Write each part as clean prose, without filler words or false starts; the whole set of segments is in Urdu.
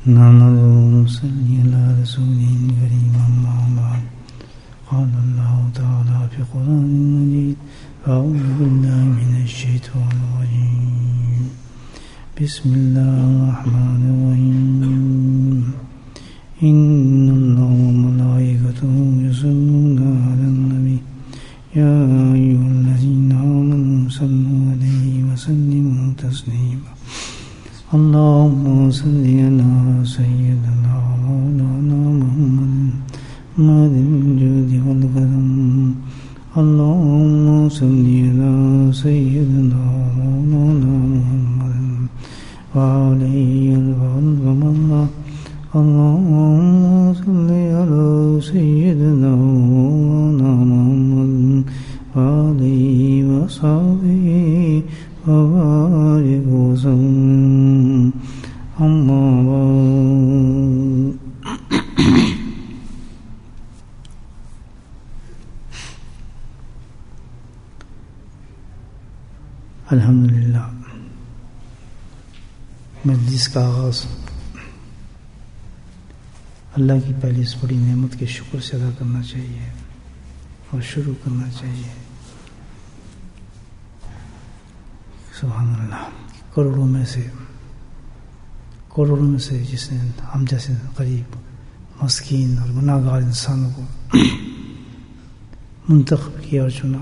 نحمده ونصلي على رسوله الكريم أما بعد قال الله تعالى في القرآن المجيد أعوذ بالله من الشيطان الرجيم بسم الله الرحمن الرحيم إن الله وملائكته يصلون على النبي يا أيها الذين آمنوا صلوا عليه وسلموا تسليما اللهم صل على سيدنا مولانا محمد الجود والكرم اللهم صل على سيدنا مولانا محمد وعليه الفضل والله اللهم صل على سيدنا مولانا محمد وعليه وصحبه وبارك وسلم أما بعد الحمدللہ مجلس کا آغاز اللہ کی پہلی اس بڑی نعمت کے شکر سے ادا کرنا چاہیے اور شروع کرنا چاہیے. سبحان اللہ. کروڑوں میں سے جس نے ہم جیسے غریب مسکین اور گناہ گار انسانوں کو منتخب کیا اور چنا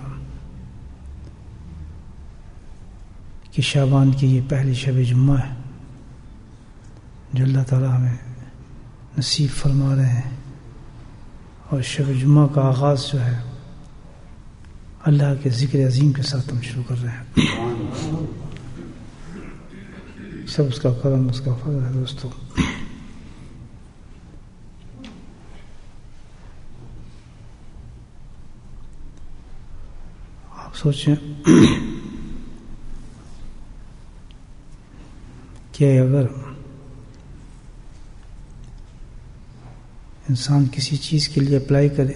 کہ شعبان کی یہ پہلی شب جمعہ ہے جو اللہ تعالیٰ ہمیں نصیب فرما رہے ہیں. اور شب جمعہ کا آغاز جو ہے اللہ کے ذکر عظیم کے ساتھ ہم شروع کر رہے ہیں. سب اس کا کرم اس کا فضل ہے دوستو. آپ سوچیں کہ اگر انسان کسی چیز کے لیے اپلائی کرے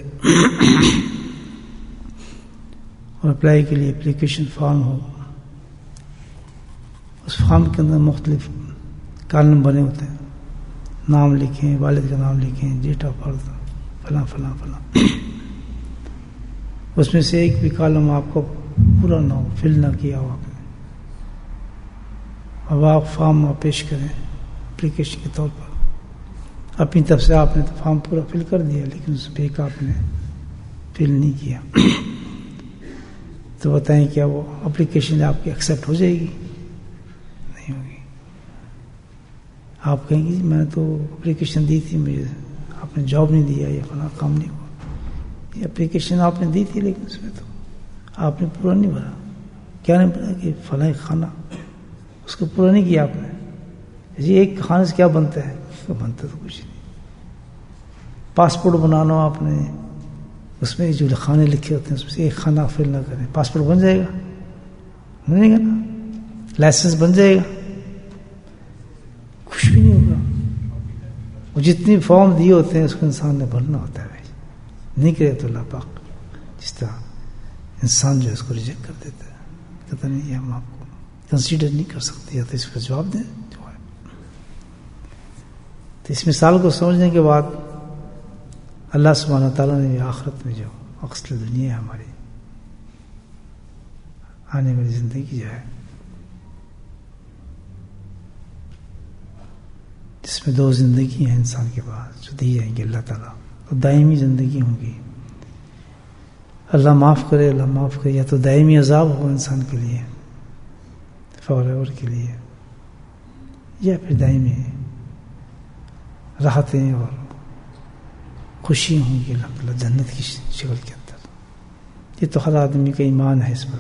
اور اپلائی کے لیے اپلیکیشن فارم ہو، اس فارم کے اندر مختلف کالم بنے ہوتے ہیں، نام لکھیں، والد کا نام لکھیں، ڈیٹ آف برتھ، فلاں فلاں فلاں. اس میں سے ایک بھی کالم آپ کو پورا نہ ہو، فل نہ کیا ہو آپ نے، اب آپ فارم پیش کریں اپلیکیشن کے طور پر. اپنی طرف سے آپ نے تو فارم پورا فل کر دیا لیکن اس پہ ایک آپ نے فل نہیں کیا، تو بتائیں کیا وہ اپلیکیشن آپ کی ایکسیپٹ ہو جائے گی؟ نہیں ہوگی. آپ کہیں گے میں نے تو اپلیکیشن دی تھی، مجھے آپ نے جاب نہیں دیا یا فلاں کام نہیں ہوا. یہ اپلیکیشن آپ نے دی تھی لیکن اس میں تو آپ نے پورا نہیں بھرا. کیا نہیں بھرا کہ فلاں خانہ اس کو پورا نہیں کیا آپ نے. جی ایک خانے سے کیا بنتا ہے؟ بنتا تو کچھ نہیں. پاسپورٹ بنانا آپ نے، اس میں جو خانے لکھے ہوتے ہیں اس میں سے ایک خانہ فل نہ کریں، پاسپورٹ بن جائے گا؟ بنے گا نا. لائسنس بن جائے گا؟ کچھ بھی نہیں ہوگا. وہ جتنی فارم دیے ہوتے ہیں اس کو انسان نے بھرنا ہوتا ہے. بھائی نہیں کرے تو اللہ پاک جس طرح انسان جو ہے اس کو ریجیکٹ کر دیتا ہے، کہتا نہیں ہم آپ کو کنسیڈر نہیں کر سکتے، یا تو اس کا جواب دیں. تو اس مثال کو سمجھنے کے بعد اللہ سبحانہ تعالیٰ نے آخرت میں جو مقصد دنیا ہے ہماری آنے والی زندگی جو ہے جس میں دو زندگی ہیں انسان کے پاس جو دی جائیں گی اللہ تعالیٰ، تو دائمی زندگی ہوں گی. اللہ معاف کرے یا تو دائمی عذاب ہو انسان کے لیے فار ایور کے لیے، یا پھر دائمی راحتیں اور خوشی ہوں گی اللہ تعالیٰ جنت کی شکل کے اندر. یہ تو ہر آدمی کا ایمان ہے، اس پر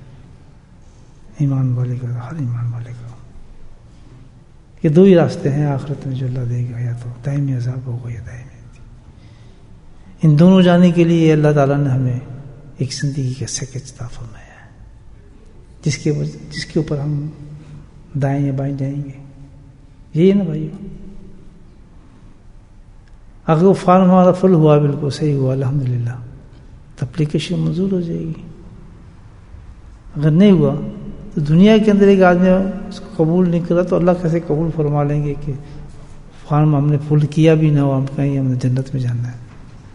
ایمان والے کا، ہر ایمان والے کا. یہ دو ہی راستے ہیں آخرت میں جو اللہ دے گا، یا تو دائمی عذاب ہوگا یا دائمی. ان دونوں جانے کے لیے اللہ تعالیٰ نے ہمیں ایک زندگی کا سیکج عطا فرمایا ہے جس کے اوپر ہم دائیں یا بائیں جائیں گے. یہی ہے نا بھائی. اگر وہ فارم ہمارا فل ہوا، بالکل صحیح ہوا الحمدللہ، تو اپلیکیشن منظور ہو جائے گی. اگر نہیں ہوا تو دنیا کے اندر ایک آدمی اس کو قبول نہیں کرا تو اللہ کیسے قبول فرما لیں گے کہ فارم ہم نے فل کیا بھی نہ ہو، ہم کہیں ہم نے جنت میں جانا ہے،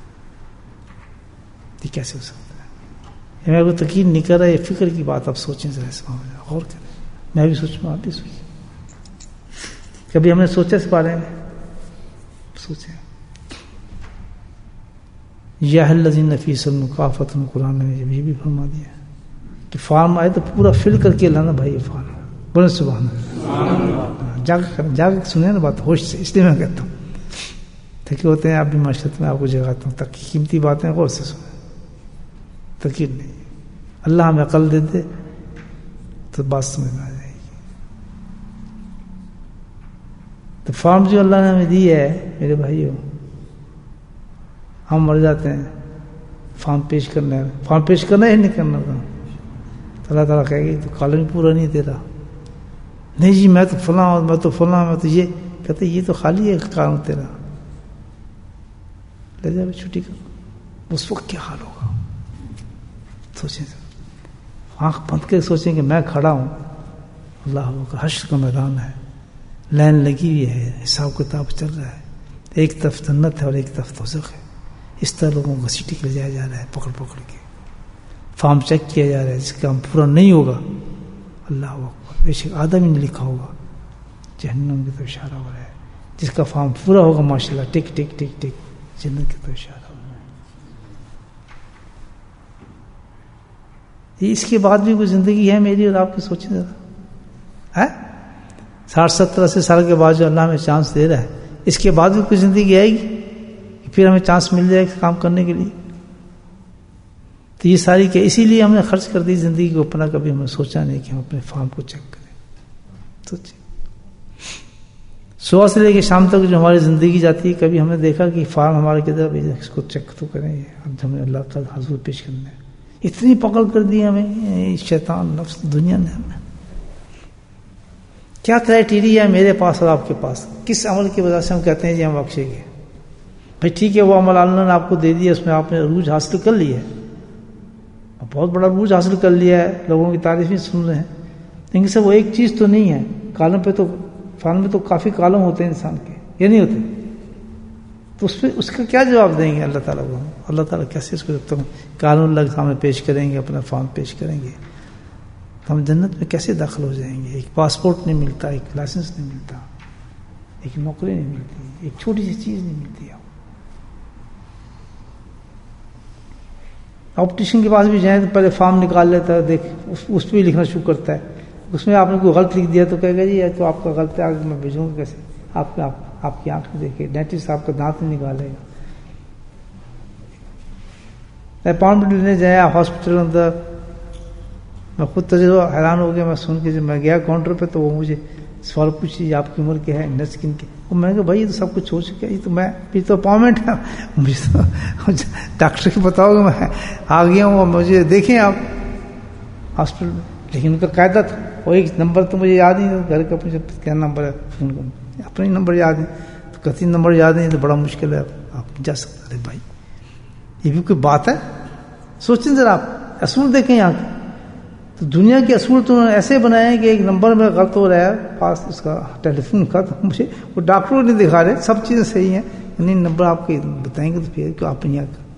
یہ کیسے ہو سکتا ہے؟ میرے کو یقین نہیں کر رہا، یہ فکر کی بات آپ سوچیں ذرا، اس معاملے میں غور کریں، میں بھی سوچوں، آپ بھی سوچیں، کبھی ہم نے سوچا اس بارے میں؟ سوچیں. یا الذین فی مکافۃ، قرآن نے یہ بھی فرما دیا کہ فارم آئے تو پورا فل کر کے لانا بھائی، یہ فارم بولے سبحان اللہ. جاگ سنیں نا بات ہوش سے، اس لیے میں کہتا ہوں تھکے ہوتے ہیں آپ بھی معاشرت میں، آپ کو جگاتا ہوں تاکہ قیمتی باتیں غور سے سنیں، تقیر نہیں. اللہ ہمیں عقل دے دے تو بات سمجھ میں آ جائے گی. تو فارم جو اللہ نے ہمیں دی ہے میرے بھائیوں، ہم مر جاتے ہیں، فارم پیش کرنا ہے، فارم پیش کرنا ہے نہیں کرنا تھا، اللہ تعالیٰ کہے گی تو کالم پورا نہیں تیرا، نہیں جی میں تو فلاں ہوں، میں تو فلاں، میں تو یہ کہتے یہ تو خالی ہے کام تیرا، لے جا چھٹی کر. اس وقت کیا حال ہوگا سوچیں، آنکھ بند کے سوچیں کہ میں کھڑا ہوں، اللہ کا حشر کا میدان ہے، لائن لگی ہوئی ہے، حساب کتاب چل رہا ہے، ایک طرف جنت ہے اور ایک طرف دوزخ ہے. اس طرح لوگوں کو گھسیٹ کے لے جایا جا رہا ہے، پکڑ پکڑ کے فارم چیک کیا جا رہا ہے، جس کا کام پورا نہیں ہوگا اللہ اکبر بے شک آدم ہی نہیں لکھا ہوگا، جہنم کی طرف اشارہ ہو رہا ہے، جس کا فارم پورا ہوگا ماشاءاللہ ٹک ٹک ٹک ٹک جنت کی طرف اشارہ ہو رہا ہے. اس کے بعد بھی کوئی زندگی ہے میری اور آپ کی، سوچیں ذرا، 60-70-80 سال کے بعد جو اللہ ہمیں چانس دے رہا ہے، اس کے بعد بھی کوئی زندگی آئے گی پھر ہمیں چانس مل جائے گا کام کرنے کے لیے؟ تو یہ ساری کہ اسی لیے ہم نے خرچ کر دی زندگی کو اپنا، کبھی ہم نے سوچا نہیں کہ ہم اپنے فارم کو چیک کریں. سوچیں صبح سے لے کے شام تک جو ہماری زندگی جاتی ہے، کبھی ہم نے دیکھا کہ فارم ہمارے کدھر بھیجا، اس کو چیک تو کریں، اب ہمیں اللہ کا حضور پیش کرنا ہے. اتنی پکڑ کر دی ہمیں شیطان نفس دنیا نے. ہمیں کیا کرائٹیریا ہے میرے پاس اور آپ کے پاس؟ کس عمل کی وجہ سے ہم کہتے ہیں جی ہم بخشے گے؟ بھائی ٹھیک ہے، وہ عمل اللہ نے آپ کو دے دیا، اس میں آپ نے عروج حاصل کر لیا ہے، بہت بڑا عروج حاصل کر لیا ہے، لوگوں کی تعریفیں سن رہے ہیں، لیکن سر وہ ایک چیز تو نہیں ہے. کالم پہ تو فارم میں تو کافی کالم ہوتے ہیں انسان کے، یہ نہیں ہوتے، تو اس پہ اس کا کیا جواب دیں گے اللہ تعالیٰ کو؟ اللہ تعالیٰ کیسے اس کو کالم اللہ کے سامنے پیش کریں گے، اپنا فارم پیش کریں گے، تو ہم جنت میں کیسے داخل ہو جائیں گے؟ ایک پاسپورٹ نہیں ملتا، ایک لائسنس نہیں ملتا، ایک نوکری نہیں ملتی، ایک چھوٹی سی چیز نہیں ملتی. آپٹیشن کے پاس بھی جائیں تو پہلے فارم نکال لیتا ہے، دیکھ اس پہ ہی لکھنا شروع کرتا ہے، اس میں آپ نے کوئی غلط لکھ دیا تو کہے گا جی یہ تو آپ کا غلط ہے، آگے میں بھیجوں گا کیسے؟ آپ کی آنکھ میں دیکھے ڈینٹسٹ آپ کا دانت نہیں نکالے گا. اپائنٹمنٹ لینے جائیں ہاسپٹل اندر، میں خود تجربہ حیران ہو گیا، میں سن کے جب میں گیا کاؤنٹر پہ تو وہ مجھے سوال پوچھی آپ کی عمر کیا ہے، نرس کن کی، میں نے کہا بھائی یہ تو سب کچھ ہو چکا ہے، یہ تو میں پھر تو اپائنٹمنٹ ہے، مجھے تو ڈاکٹر کو بتاؤ گے میں آ گیا ہوں، مجھے دیکھیں آپ ہاسپٹل میں. لیکن ان کا قاعدہ تھا، وہ ایک نمبر تو مجھے یاد نہیں تھا، گھر کا مجھے کیا نمبر ہے فون کروں، اپنا ہی نمبر یاد ہے، تو کتنی نمبر یاد نہیں تو بڑا مشکل ہے، آپ جا سکتے. ارے بھائی یہ بھی کوئی بات ہے؟ سوچیں ذرا، آپ اصول دیکھیں یہاں کے. تو دنیا کے اصول تو ایسے بنائے ہیں کہ ایک نمبر میں غلط ہو رہا ہے پاس اس کا ٹیلی فون کا، تو مجھے وہ ڈاکٹروں نہیں دکھا رہے، سب چیزیں صحیح ہیں، نہیں نمبر آپ کے بتائیں گے تو پھر کہ آپ یہاں کا.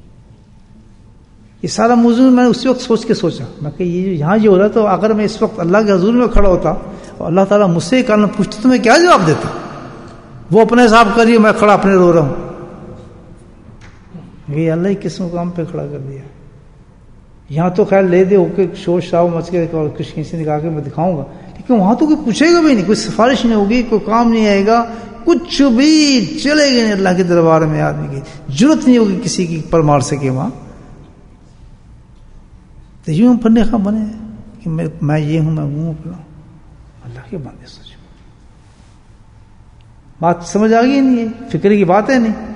یہ سارا موضوع میں نے اسی وقت سوچ کے سوچا، میں کہ یہ یہاں جو ہو رہا ہے، تو اگر میں اس وقت اللہ کے حضور میں کھڑا ہوتا اور اللہ تعالیٰ مجھ سے کالم پوچھتا تو میں کیا جواب دیتا؟ وہ اپنے حساب کریے، میں کھڑا اپنے رو رہا ہوں. یہ اللہ ہی کس مقام پہ کھڑا کر دیا. یہاں تو خیر لے دے ہو کے شور شراؤ مچ کے اور کچھ کسی نکال کے میں دکھاؤں گا، لیکن وہاں تو کوئی پوچھے گا بھی نہیں، کوئی سفارش نہیں ہوگی، کوئی کام نہیں آئے گا، کچھ بھی چلے گا نہیں. اللہ کے دربار میں آدمی کی ضرورت نہیں ہوگی کسی کی پر مار سکے وہاں. تو یوں پڑھنے کا بنے کہ میں یہ ہوں، میں وہ ہوں، اللہ کے بندے. سوچو بات سمجھ آ گئی نہیں ہے، فکر کی بات ہے نہیں.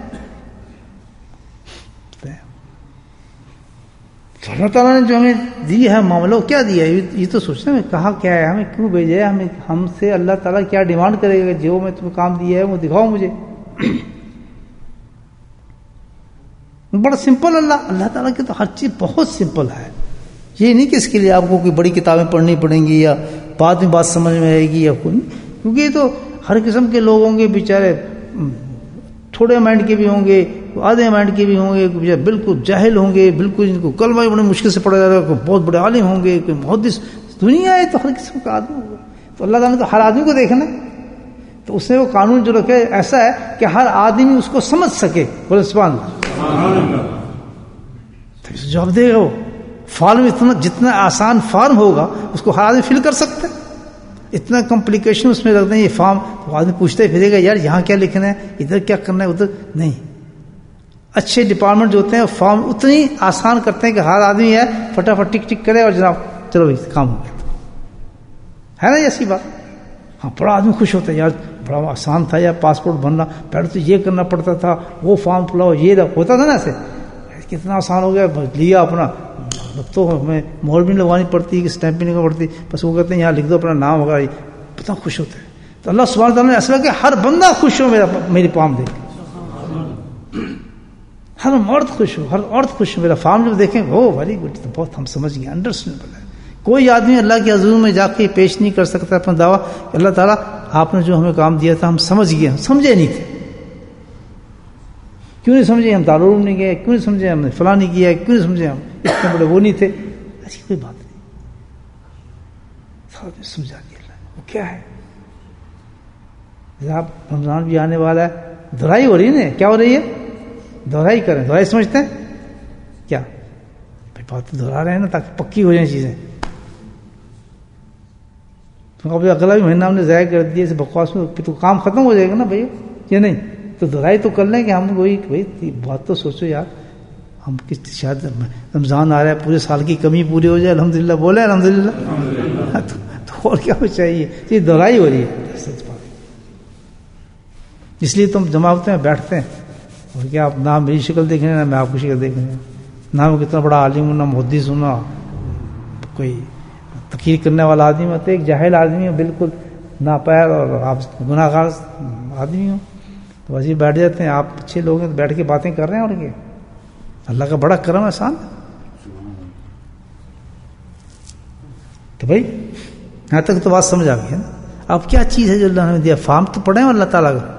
اللہ تعالیٰ نے جو ہمیں دی ہے معاملہ کیا دیا ہے یہ تو سوچنا ہے، کہا کیا ہے، ہمیں کیوں بھیجا ہے، ہم سے اللہ تعالیٰ کیا ڈیمانڈ کرے گا؟ جو میں تمہیں کام دیا ہے وہ دکھاؤ مجھے. بڑا سمپل اللہ تعالیٰ کی تو ہر چیز بہت سمپل ہے. یہ نہیں کہ اس کے لیے آپ کو کوئی بڑی کتابیں پڑھنی پڑیں گی یا بعد میں بات سمجھ میں آئے گی یا کوئی، کیونکہ یہ تو ہر قسم کے لوگ ہوں گے بیچارے، تھوڑے مائنڈ کے بھی ہوں گے، آدھے مائنڈ کے بھی ہوں گے، بالکل جاہل ہوں گے، بالکل جن کو کلمہ بڑی مشکل سے پڑھا جاتا ہے، کوئی بہت بڑے عالم ہوں گے، کوئی محدث. دنیا ہے تو ہر قسم کا آدمی ہوگا. تو اللہ تعالیٰ نے تو ہر آدمی کو دیکھنا ہے، تو اس نے وہ قانون جو رکھے ایسا ہے کہ ہر آدمی اس کو سمجھ سکے. بولے سبحان اللہ. جواب دے گا وہ فارم اتنا، جتنا آسان فارم ہوگا اس کو ہر آدمی فل کر سکتا ہے. اتنا کمپلیکیشن اس میں رکھتے ہیں یہ فارم، تو آدمی پوچھتے پھرے گا یار یہاں کیا لکھنا ہے، ادھر کیا کرنا ہے، ادھر نہیں. اچھے ڈپارٹمنٹ جو ہوتے ہیں فارم اتنی آسان کرتے ہیں کہ ہر آدمی ہے فٹافٹ ٹک ٹک کرے اور جناب چلو بھائی کام ہو گیا. ہے نا ایسی بات؟ ہاں بڑا آدمی خوش ہوتا ہے یار بڑا آسان تھا یار پاسپورٹ بننا، پہلے تو یہ کرنا پڑتا تھا، وہ فارم پلاؤ، یہ ہوتا تھا نا ایسے. کتنا آسان ہو گیا، لیا اپنا، تو ہمیں مہر بھی لگوانی پڑتی، اسٹیمپ بھی نہیں کرنی پڑتی، بس وہ کہتے ہیں یہاں لکھ دو اپنا نام ہوگا. کتنا خوش ہوتے ہیں. تو اللہ سبحانہ تعالیٰ نے ایسا کہ ہر بندہ خوش ہو میری فارم دیکھ، ہر مرد خوش ہو، ہر عورت خوش ہو میرا فارم جب دیکھیں او ویری گڈ، تو بہت ہم سمجھ گئے، انڈرسٹینڈیبل ہے. کوئی آدمی اللہ کے حضور میں جا کے پیش نہیں کر سکتا اپنا دعویٰ کہ اللہ تعالیٰ آپ نے جو ہمیں کام دیا تھا ہم سمجھ گئے. ہم سمجھے نہیں تھے. کیوں نہیں سمجھے؟ ہم دارالعلوم نہیں گئے. کیوں نہیں سمجھے؟ ہم نے فلاں نہیں کیا. کیوں نہیں سمجھے؟ ہم اتنے بڑے وہ نہیں تھے. ایسی کوئی بات نہیں، ساتھ میں سمجھا دیا اللہ. وہ کیا ہے؟ جب رمضان بھی آنے والا ہے، دہرائی ہو رہی ہے نا. کیا ہو رہی ہے؟ دہرائی کریں. دہرائی سمجھتے ہیں کیا؟ بات دہرا رہے ہیں نا تاکہ پکی ہو جائیں چیزیں. تو اب اگلا بھی مہینہ ہم نے ضائع کر دیا اس بکواس میں، تو کام ختم ہو جائے گا نا بھائی. یہ نہیں تو دہرائی تو کر لیں کہ ہم وہی بھائی بات تو سوچو یار، ہم کس شاید رمضان آ رہا ہے پورے سال کی کمی پوری ہو جائے. الحمدللہ بولے الحمدللہ. تو اور کیا چاہیے؟ یہ دہرائی ہو رہی ہے. سچ بات اس لیے تم جماعتیں میں بیٹھتے ہیں اور کیا آپ نہ میری شکل دیکھ رہے ہیں نہ میں آپ کی شکل دیکھ رہے ہیں، نہ میں کتنا بڑا عالم ہوں، نہ محدث ہوں، نہ کوئی تقریر کرنے والا آدمی ہوتا ہے. ایک جاہل آدمی ہوں بالکل ناپیر اور آپ گناہ گار آدمی ہوں. تو ویسے بیٹھ جاتے ہیں. آپ اچھے لوگ ہیں تو بیٹھ کے باتیں کر رہے ہیں. اور کیا اللہ کا بڑا کرم احسان. تو بھائی یہاں تک تو بات سمجھ آ گئی ہے نا. اب کیا چیز ہے جو اللہ نے دیا؟ فارم تو پڑھیں اللہ تعالیٰ کا.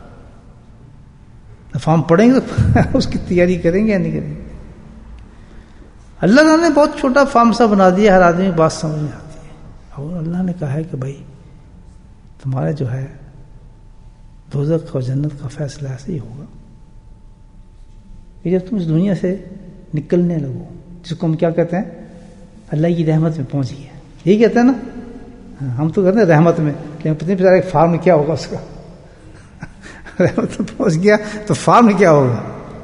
فارم پڑھیں گے تو اس کی تیاری کریں گے یا نہیں کریں گے؟ اللہ تعالیٰ نے بہت چھوٹا فارم سا بنا دیا، ہر آدمی کی بات سمجھ میں آتی ہے. اور اللہ نے کہا ہے کہ بھائی تمہارا جو ہے دوزخ اور جنت کا فیصلہ ایسے ہی ہوگا کہ جب تم اس دنیا سے نکلنے لگو، جس کو ہم کیا کہتے ہیں اللہ کی رحمت میں پہنچ گیا. یہی کہتے ہیں نا. ہم تو کہتے ہیں رحمت میں، لیکن پتہ نہیں ایک فارم کیا ہوگا اس کا. رحمت میں پہنچ گیا تو فارم کیا ہوگا؟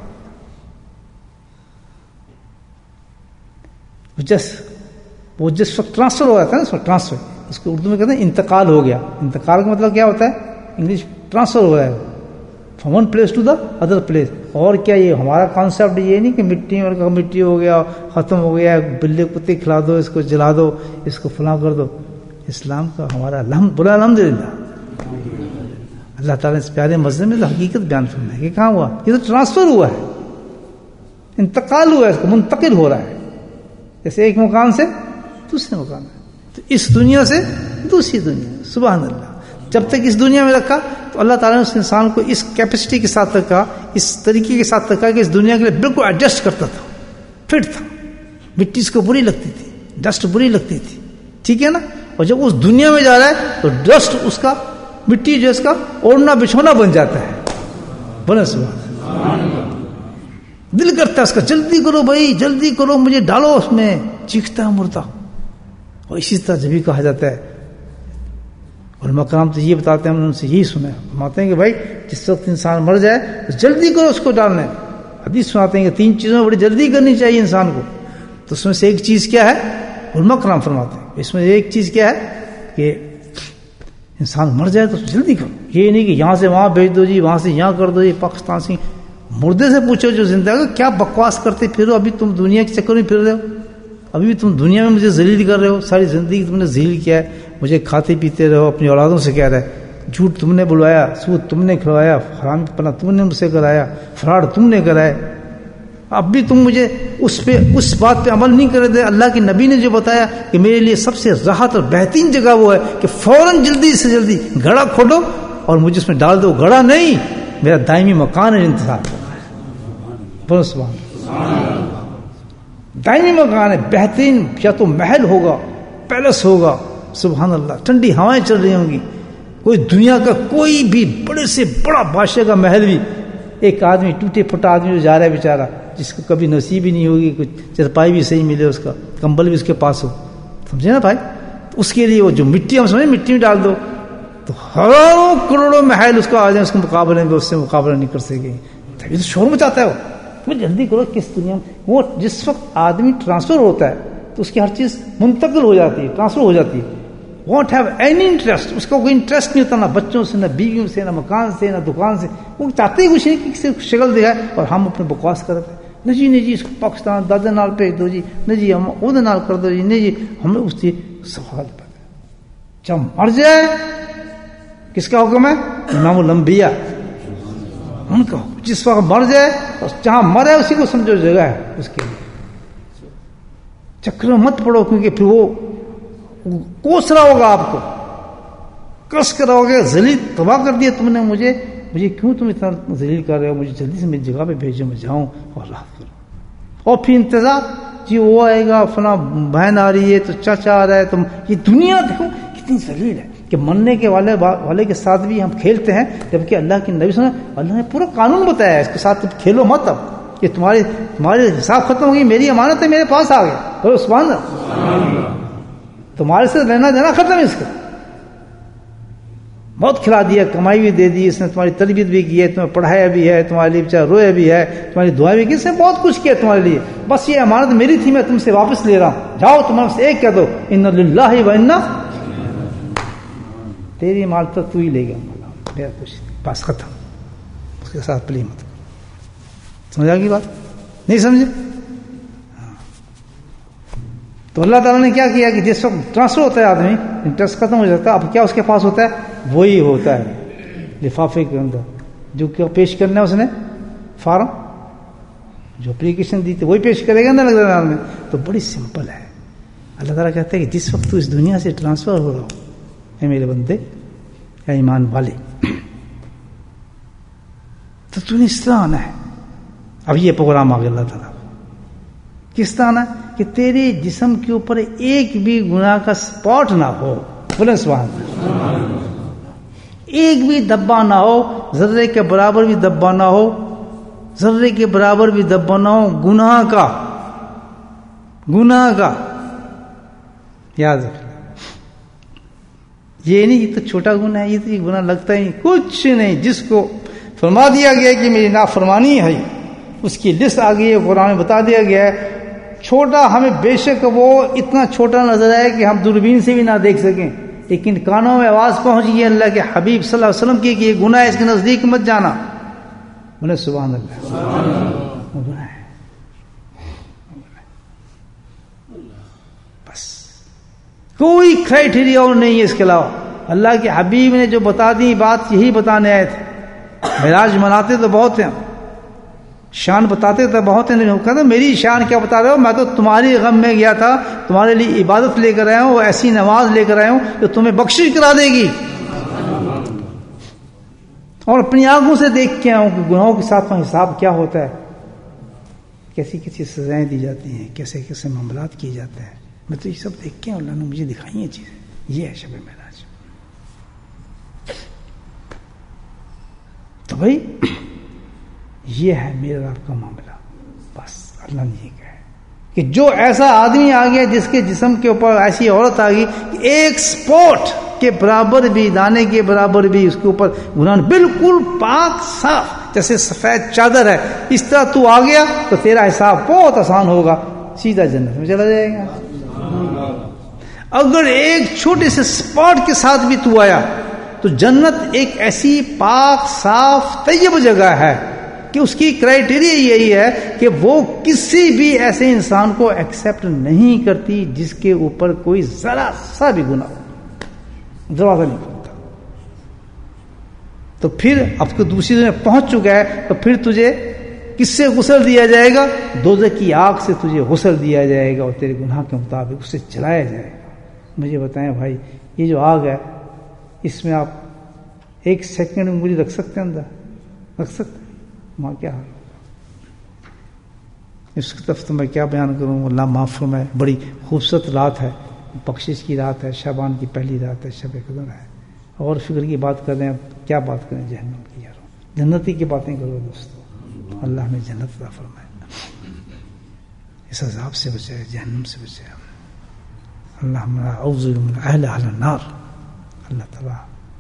وہ جس وقت ٹرانسفر ہو جاتا ہے نا، اس وقت ٹرانسفر، اس کو اردو میں کہتے ہیں انتقال ہو گیا. انتقال کا مطلب کیا ہوتا ہے؟ انگلش ٹرانسفر ہو رہا ہے from one place to the other place. اور کیا یہ ہمارا کانسیپٹ یہ نہیں کہ مٹی اور کا مٹی ہو گیا ختم ہو گیا، بلے کتے کھلا دو، اس کو جلا دو، اس کو فلاں کر دو. اسلام کا ہمارا بولا الحمدللہ. اللہ تعالیٰ نے اس پیارے مذہب میں تو حقیقت بیان کرنا ہے کہ کہاں ہوا؟ یہ تو ٹرانسفر ہوا ہے، انتقال ہوا ہے، اس کو منتقل ہو رہا ہے. جیسے ایک مکان سے دوسرے مکان میں، تو اس دنیا سے دوسری دنیا. سبحان اللہ. جب تک اس دنیا میں رکھا تو اللہ تعالیٰ نے اس انسان کو اس کیپیسٹی کے ساتھ رکھا، اس طریقے کے ساتھ رکھا کہ اس دنیا کے لیے بالکل ایڈجسٹ کرتا تھا، فٹ تھا. مٹی اس کو بری لگتی تھی، ڈسٹ بری لگتی تھی، ٹھیک ہے نا. اور جب اس دنیا میں جا رہا ہے تو ڈسٹ اس کا، مٹی جو اس کا اوڑھنا بچھونا بن جاتا ہے. بولے سبحان اللہ. دل کرتا ہے اس کا جلدی کرو بھائی، جلدی کرو، مجھے ڈالو اس میں. چیختا ہے مردہ. اور اسی طرح جب بھی کہا جاتا ہے، علماء کرام تو یہ بتاتے ہیں، ہم نے ان سے یہی سنا ہے، فرماتے ہیں کہ بھائی جس وقت انسان مر جائے تو جلدی کرو اس کو ڈالنے. حدیث سناتے ہیں کہ 3 چیزوں میں بڑی جلدی کرنی چاہیے انسان کو. تو اس میں سے ایک چیز کیا ہے؟ علماء کرام فرماتے ہیں اس میں ایک چیز کیا ہے کہ انسان مر جائے تو جلدی کرو. یہ نہیں کہ یہاں سے وہاں بھیج دو جی، وہاں سے یہاں کر دو جی. پاکستان سے مردے سے پوچھو جو زندہ ہے کیا بکواس کرتے پھر ہو؟ ابھی تم دنیا کے چکر میں پھر رہے ہو، ابھی بھی تم دنیا میں مجھے ذلیل کر رہے ہو. ساری زندگی تم نے ذلیل کیا ہے مجھے. کھاتے پیتے رہو، اپنی اولادوں سے کہہ رہے جھوٹ تم نے بلوایا، سود تم نے کھلوایا، حرام پنا تم نے مجھ سے کرایا، فراڈ تم نے کرائے. اب بھی تم مجھے اس بات پہ عمل نہیں کر دے. اللہ کے نبی نے جو بتایا کہ میرے لیے سب سے راحت اور بہترین جگہ وہ ہے کہ فوراً جلدی سے جلدی گھڑا کھودو اور مجھے اس میں ڈال دو، گڑا نہیں، میرا دائمی مکان ہے انتظار کر رہا ہے. بولو سبحان اللہ. دائمی مکان ہے، بہترین یا تو محل ہوگا، پیلس ہوگا، سبحان اللہ، ٹھنڈی ہوائیں چل رہی ہوں گی. کوئی دنیا کا کوئی بھی بڑے سے بڑا بادشاہ کا محل بھی، ایک آدمی ٹوٹے پھوٹا آدمی جو جا رہا ہے بیچارہ، جس کو کبھی نصیب ہی نہیں ہوگی کچھ چرپائی بھی صحیح ملے، اس کا کمبل بھی اس کے پاس ہو، سمجھے نا بھائی، اس کے لیے وہ جو مٹی ہم سمجھیں مٹی میں ڈال دو تو ہزاروں کروڑوں محل اس کو آ جائیں، اس کے مقابلے میں اس سے مقابلہ نہیں کر سکے. تبھی تو شور مچاتا ہے وہ جلدی کرو کس دنیا میں. وہ جس وقت آدمی ٹرانسفر ہوتا ہے تو اس کی ہر چیز منتقل ہو جاتی ہے، ٹرانسفر ہو جاتی ہے. وانٹ ہیو اینی انٹرسٹ، اس کا کوئی انٹرسٹ نہیں ہوتا، نہ بچوں سے، نہ بیویوں سے، نہ مکان سے، نہ دکان سے. وہ چاہتے ہی کچھ نہیں کہ کسی شکل دکھائے، اور ہم اپنے بکواس کرتے ہیں. نہیں جی اس کو پاکستان دادے نال بھیج دو جی، نہیں جی ہم وہ نال کر دو جی، نہیں جی ہم اس کی سوال پہ جب مر جائے کس کا حکم ہے؟ امام الانبیاء ان کا. جس وقت مر جائے اور جہاں مرے اسی کو سمجھو جگہ ہے اس کے لیے. چکر مت پڑو، کیونکہ پھر وہ کوس رہا ہوگا آپ کو، کس کر رہا ہوگا، ذلیل تباہ کر دیا تم نے مجھے کیوں تم اتنا ذلیل کر رہے ہو، مجھے جلدی سے میری جگہ پہ بھیجو، میں جاؤں اور راحت کروں. اور پھر انتظار جی وہ آئے گا، فلاں بہن آ رہی ہے تو چاچا آ رہا ہے. تم یہ دنیا دیکھو کتنی ذلیل ہے کہ مرنے کے والے کے ساتھ بھی ہم کھیلتے ہیں، جبکہ اللہ کے نبی صلی اللہ علیہ وسلم، اللہ نے پورا قانون بتایا ہے اس کے ساتھ کھیلو مت. اب کہ تمہارے حساب ختم ہوگی، میری امانت ہے میرے پاس آ گیا. بولو سبحان اللہ. تمہارے سے لینا دینا ختم ہے اس کا. بہت کھلا دیا، کمائی بھی دے دی اس نے، تمہاری تربیت بھی کی ہے، تمہیں پڑھایا بھی ہے، تمہارے لیے بچہ رویا بھی ہے، تمہاری دعائیں بھی کی، اس نے بہت کچھ کیا تمہارے لیے. بس یہ امانت میری تھی، میں تم سے واپس لے رہا ہوں. جاؤ تمہارے سے ایک کہہ دو ان للہ و انا، تیری مال تو ہی لے گا، میرا کچھ بس ختم. اس کے ساتھ پلی مت. سمجھ آ گئی بات؟ نہیں سمجھے؟ تو اللہ تعالیٰ نے کیا کیا کہ جس وقت ٹرانسفر ہوتا ہے آدمی، انٹرسٹ ختم ہو جاتا ہے، اب کیا اس کے پاس ہوتا ہے؟ وہی ہوتا ہے لفافے کے اندر جو کیا پیش کرنا ہے اس نے، فارم جو اپلیکیشن دی تھی وہی پیش کرے گا نا لگتا میں. تو بڑی سمپل ہے. اللہ تعالیٰ کہتا ہے کہ جس وقت تو اس دنیا سے ٹرانسفر ہو رہا ہو اے میرے بندے یا ایمان والے، تو نے اس طرح آنا ہے. اب یہ پروگرام آ گیا اللہ تعالیٰ کس طرح آنا ہے کہ تیرے جسم کے اوپر ایک بھی گناہ کا سپاٹ نہ ہو. بولے سبحان اللہ. ایک بھی دبا نہ ہو، ذرے کے برابر بھی دبا نہ ہو، ذرے کے برابر بھی دبا نہ ہو گناہ کا. یاد رکھ، یہ نہیں یہ تو چھوٹا گناہ ہے، یہ تو گناہ لگتا ہی نہیں، کچھ نہیں. جس کو فرما دیا گیا کہ میری نافرمانی ہے اس کی لسٹ آ گئی ہے، قرآن میں بتا دیا گیا ہے. چھوٹا ہمیں بے شک وہ اتنا چھوٹا نظر آئے کہ ہم دوربین سے بھی نہ دیکھ سکیں، لیکن کانوں میں آواز پہنچ گئی اللہ کے حبیب صلی اللہ علیہ وسلم کی کہ یہ گناہ ہے، اس کے نزدیک مت جانا. بولے سبحان اللہ. گناہ ہے بس، کوئی کرائٹیریا اور نہیں ہے اس کے علاوہ. اللہ کے حبیب نے جو بتا دی بات یہی بتانے آئے تھے. معراج مناتے تو بہت ہیں، شان بتاتے تو بہت ہیں، کہتے میری شان کیا بتا رہے ہو، میں تو تمہاری غم میں گیا تھا، تمہارے لیے عبادت لے کر آیا ہوں، ایسی نماز لے کر آیا ہوں جو تمہیں بخشش کرا دے گی. اور اپنی آنکھوں سے دیکھ کے آیا ہوں کہ گناہوں کے ساتھ حساب کیا ہوتا ہے، کیسی کیسی سزائیں دی جاتی ہیں، کیسے کیسے معاملات کیے جاتے ہیں. میں تو یہ سب دیکھ کے اللہ نے مجھے دکھائی ہیں چیزیں. یہ ہے شب معراج. تو بھائی یہ ہے میرا آپ کا معاملہ. بس اللہ نے یہ کہا کہ جو ایسا آدمی آ گیا جس کے جسم کے اوپر ایسی عورت آ گئی کہ ایک سپوٹ کے برابر بھی، دانے کے برابر بھی اس کے اوپر گناہ، بالکل پاک صاف جیسے سفید چادر ہے، اس طرح تو آ گیا تو تیرا حساب بہت آسان ہوگا، سیدھا جنت میں چلا جائے گا. اگر ایک چھوٹے سے سپاٹ کے ساتھ بھی تو آیا تو جنت ایک ایسی پاک صاف طیب جگہ ہے کہ اس کی کرائٹیریا یہی ہے کہ وہ کسی بھی ایسے انسان کو ایکسپٹ نہیں کرتی جس کے اوپر کوئی ذرا سا بھی گناہ ہو، دروازہ نہیں کھلتا. تو پھر اب تو دوسری دنیا پہنچ چکا ہے تو پھر تجھے کس سے غسل دیا جائے گا؟ دوزخ کی آگ سے تجھے غسل دیا جائے گا اور تیرے گناہ کے مطابق اسے جلایا جائے گا. مجھے بتائیں بھائی، یہ جو آگ ہے اس میں آپ ایک سیکنڈ انگلی رکھ سکتے ہیں اندر؟ رکھ سکتے ہیں؟ وہاں کیا حال ہوگا؟ اس کی طرف تو میں کیا بیان کروں. اللہ معاف فرمائے. بڑی خوبصورت رات ہے، بخشش کی رات ہے، شعبان کی پہلی رات ہے، شب قدر ہے. اور فکر کی بات کر رہے ہیں، اب کیا بات کریں جہنم کی یار. جنتی کی باتیں کرو دوستو. اللہ ہمیں جنت عطا فرمائے، اس عذاب سے بچائے، جہنم سے بچائے. اللہم اعوذ من اہل النار. اللہ تعالیٰ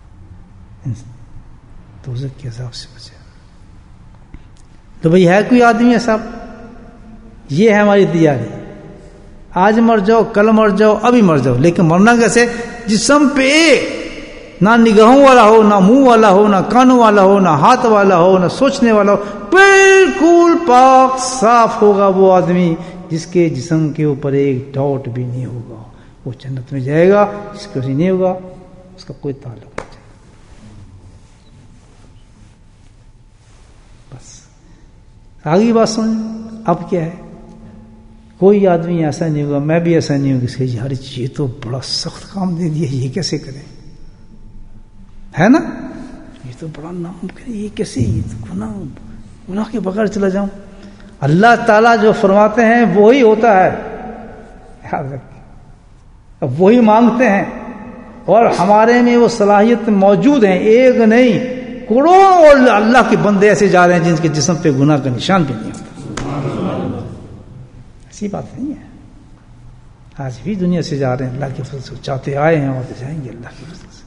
دوزخ کے عذاب سے بچائے. تو بھئی ہے کوئی آدمی ایسا؟ یہ ہے ہماری تیاری. آج مر جاؤ، کل مر جاؤ، ابھی مر جاؤ، لیکن مرنا کیسے؟ جسم پہ نہ نگاہوں والا ہو، نہ منہ والا ہو، نہ کانوں والا ہو، نہ ہاتھ والا ہو، نہ سوچنے والا ہو. بالکل پاک صاف ہوگا وہ آدمی جس کے جسم کے اوپر ایک ڈاٹ بھی نہیں ہوگا. وہ جنت میں جائے گا. جس کو نہیں ہوگا اس کا کوئی تعلق نہیں. بس آگے بات سمجھ. اب کیا ہے؟ کوئی آدمی ایسا نہیں ہوگا، میں بھی ایسا نہیں ہوں کہ یار یہ تو بڑا سخت کام دے دیا، یہ کیسے کریں؟ ہے نا؟ یہ تو بڑا ناممکن ہے، یہ کیسے؟ یہ تو گناہ کے بغیر چلا جاؤں. اللہ تعالیٰ جو فرماتے ہیں وہی ہوتا ہے، یاد رکھیں. اب وہی مانگتے ہیں اور ہمارے میں وہ صلاحیت موجود ہیں. ایک نہیں، کروڑوں اللہ کے بندے ایسے جا رہے ہیں جن کے جسم پہ گناہ کا نشان بھی نہیں ہوتا. ایسی بات نہیں ہے. آج بھی دنیا سے جا رہے ہیں اللہ کے فضل سے، چاہتے آئے ہیں اور جائیں گے اللہ کے فضل سے.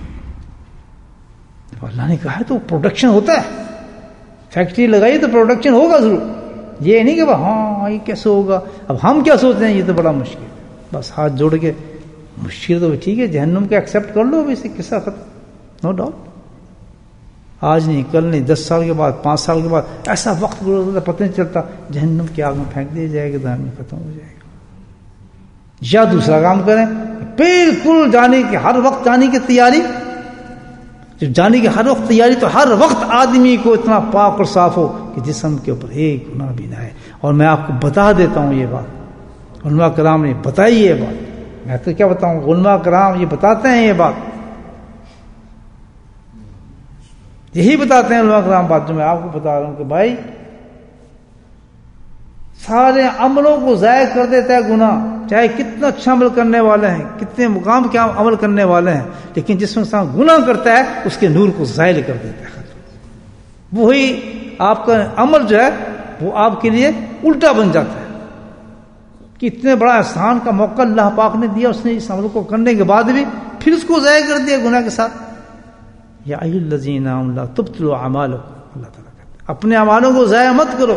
تو اللہ نے کہا ہے تو پروڈکشن ہوتا ہے. فیکٹری لگائی تو پروڈکشن ہوگا ضرور. یہ نہیں کہ ہاں یہ کیسے ہوگا. اب ہم کیا سوچتے ہیں؟ یہ تو بڑا مشکل ہے. بس ہاتھ جوڑ کے مشکل تو ٹھیک ہے، جہنم کا ایکسیپٹ کر لو. اب اسے قصہ ختم، نو ڈاؤٹ. آج نہیں، کل نہیں، 10 سال کے بعد، 5 سال کے بعد ایسا وقت گزرتا پتہ نہیں چلتا. جہنم کی آگ میں پھینک دیا جائے گا تو ہمیں ختم ہو جائے گا. یا دوسرا کام کریں، بالکل جانے کی ہر وقت جانے کی تیاری. جب جانے کی ہر وقت تیاری تو ہر وقت آدمی کو اتنا پاک اور صاف ہو کہ جسم کے اوپر ایک گناہ بھی نہ ہے. اور میں آپ کو بتا دیتا ہوں یہ بات، علماء کرام نے بتائی یہ بات. میں تو کیا بتاؤں، علماء کرام یہ بتاتے ہیں یہ بات، یہی بتاتے ہیں علماء کرام بات جو میں آپ کو بتا رہا ہوں کہ بھائی سارے عملوں کو ضائع کر دیتا ہے گناہ. چاہے کتنا اچھا عمل کرنے والے ہیں، کتنے مقام کے عمل کرنے والے ہیں، لیکن جس میں انسان گناہ کرتا ہے اس کے نور کو زائل کر دیتا ہے. وہی آپ کا عمل جو ہے وہ آپ کے لیے الٹا بن جاتا ہے. کہ اتنے بڑا احسان کا موقع اللہ پاک نے دیا، اس نے اس عمل کو کرنے کے بعد بھی پھر اس کو ضائع کر دیا گناہ کے ساتھ. یا ایھا الذین آمنوا لا تبطلوا اعمالکم. اللہ تعالیٰ کہتا ہے اپنے اعمالوں کو ضائع مت کرو.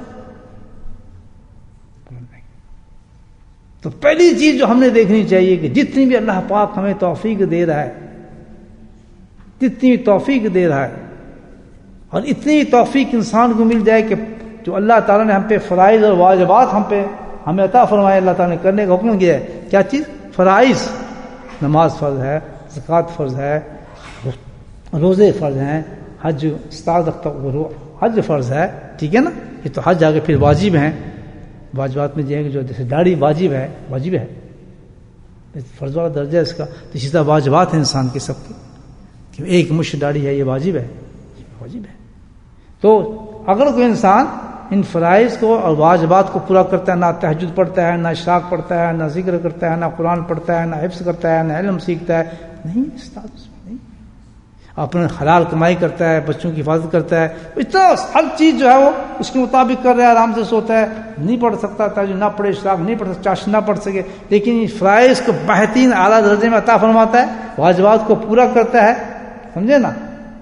تو پہلی چیز جو ہم نے دیکھنی چاہیے کہ جتنی بھی اللہ پاک ہمیں توفیق دے رہا ہے، جتنی بھی توفیق دے رہا ہے، اور اتنی توفیق انسان کو مل جائے کہ جو اللہ تعالیٰ نے ہم پہ فرائض اور واجبات ہمیں عطا فرمائے، اللہ تعالیٰ نے کرنے کا حکم کیا ہے. کیا چیز؟ فرائض. نماز فرض ہے، زکوٰۃ فرض ہے، روزے فرض ہیں، حج استاد حج فرض ہے. ٹھیک ہے نا؟ یہ تو حج آگے پھر واجب ہیں. واجبات میں جو جیسے داڑھی واجب ہے، فرض والا درجہ ہے اس کا. تو اسی طرح واجبات ہیں انسان کے سب کے، کہ ایک مشت داڑھی ہے یہ واجب ہے. تو اگر کوئی انسان ان فرائض کو اور واجبات کو پورا کرتا ہے، نہ تہجد پڑھتا ہے، نہ اشراق پڑھتا ہے، نہ ذکر کرتا ہے، نہ قرآن پڑھتا ہے، نہ حفظ کرتا ہے، نہ علم سیکھتا ہے، نہیں استاد اس میں نہیں، اپنے حلال کمائی کرتا ہے، بچوں کی حفاظت کرتا ہے، اتنا ہر چیز جو ہے وہ اس کے مطابق کر رہا ہے، آرام سے سوتا ہے، نہیں پڑھ سکتا تہجد نہ پڑھے، اشراق نہیں پڑھ سکتا، چاشت نہ پڑھ سکے، لیکن فرائض کو بہترین اعلیٰ درجے میں عطا فرماتا ہے، واجبات کو پورا کرتا ہے. سمجھے نا؟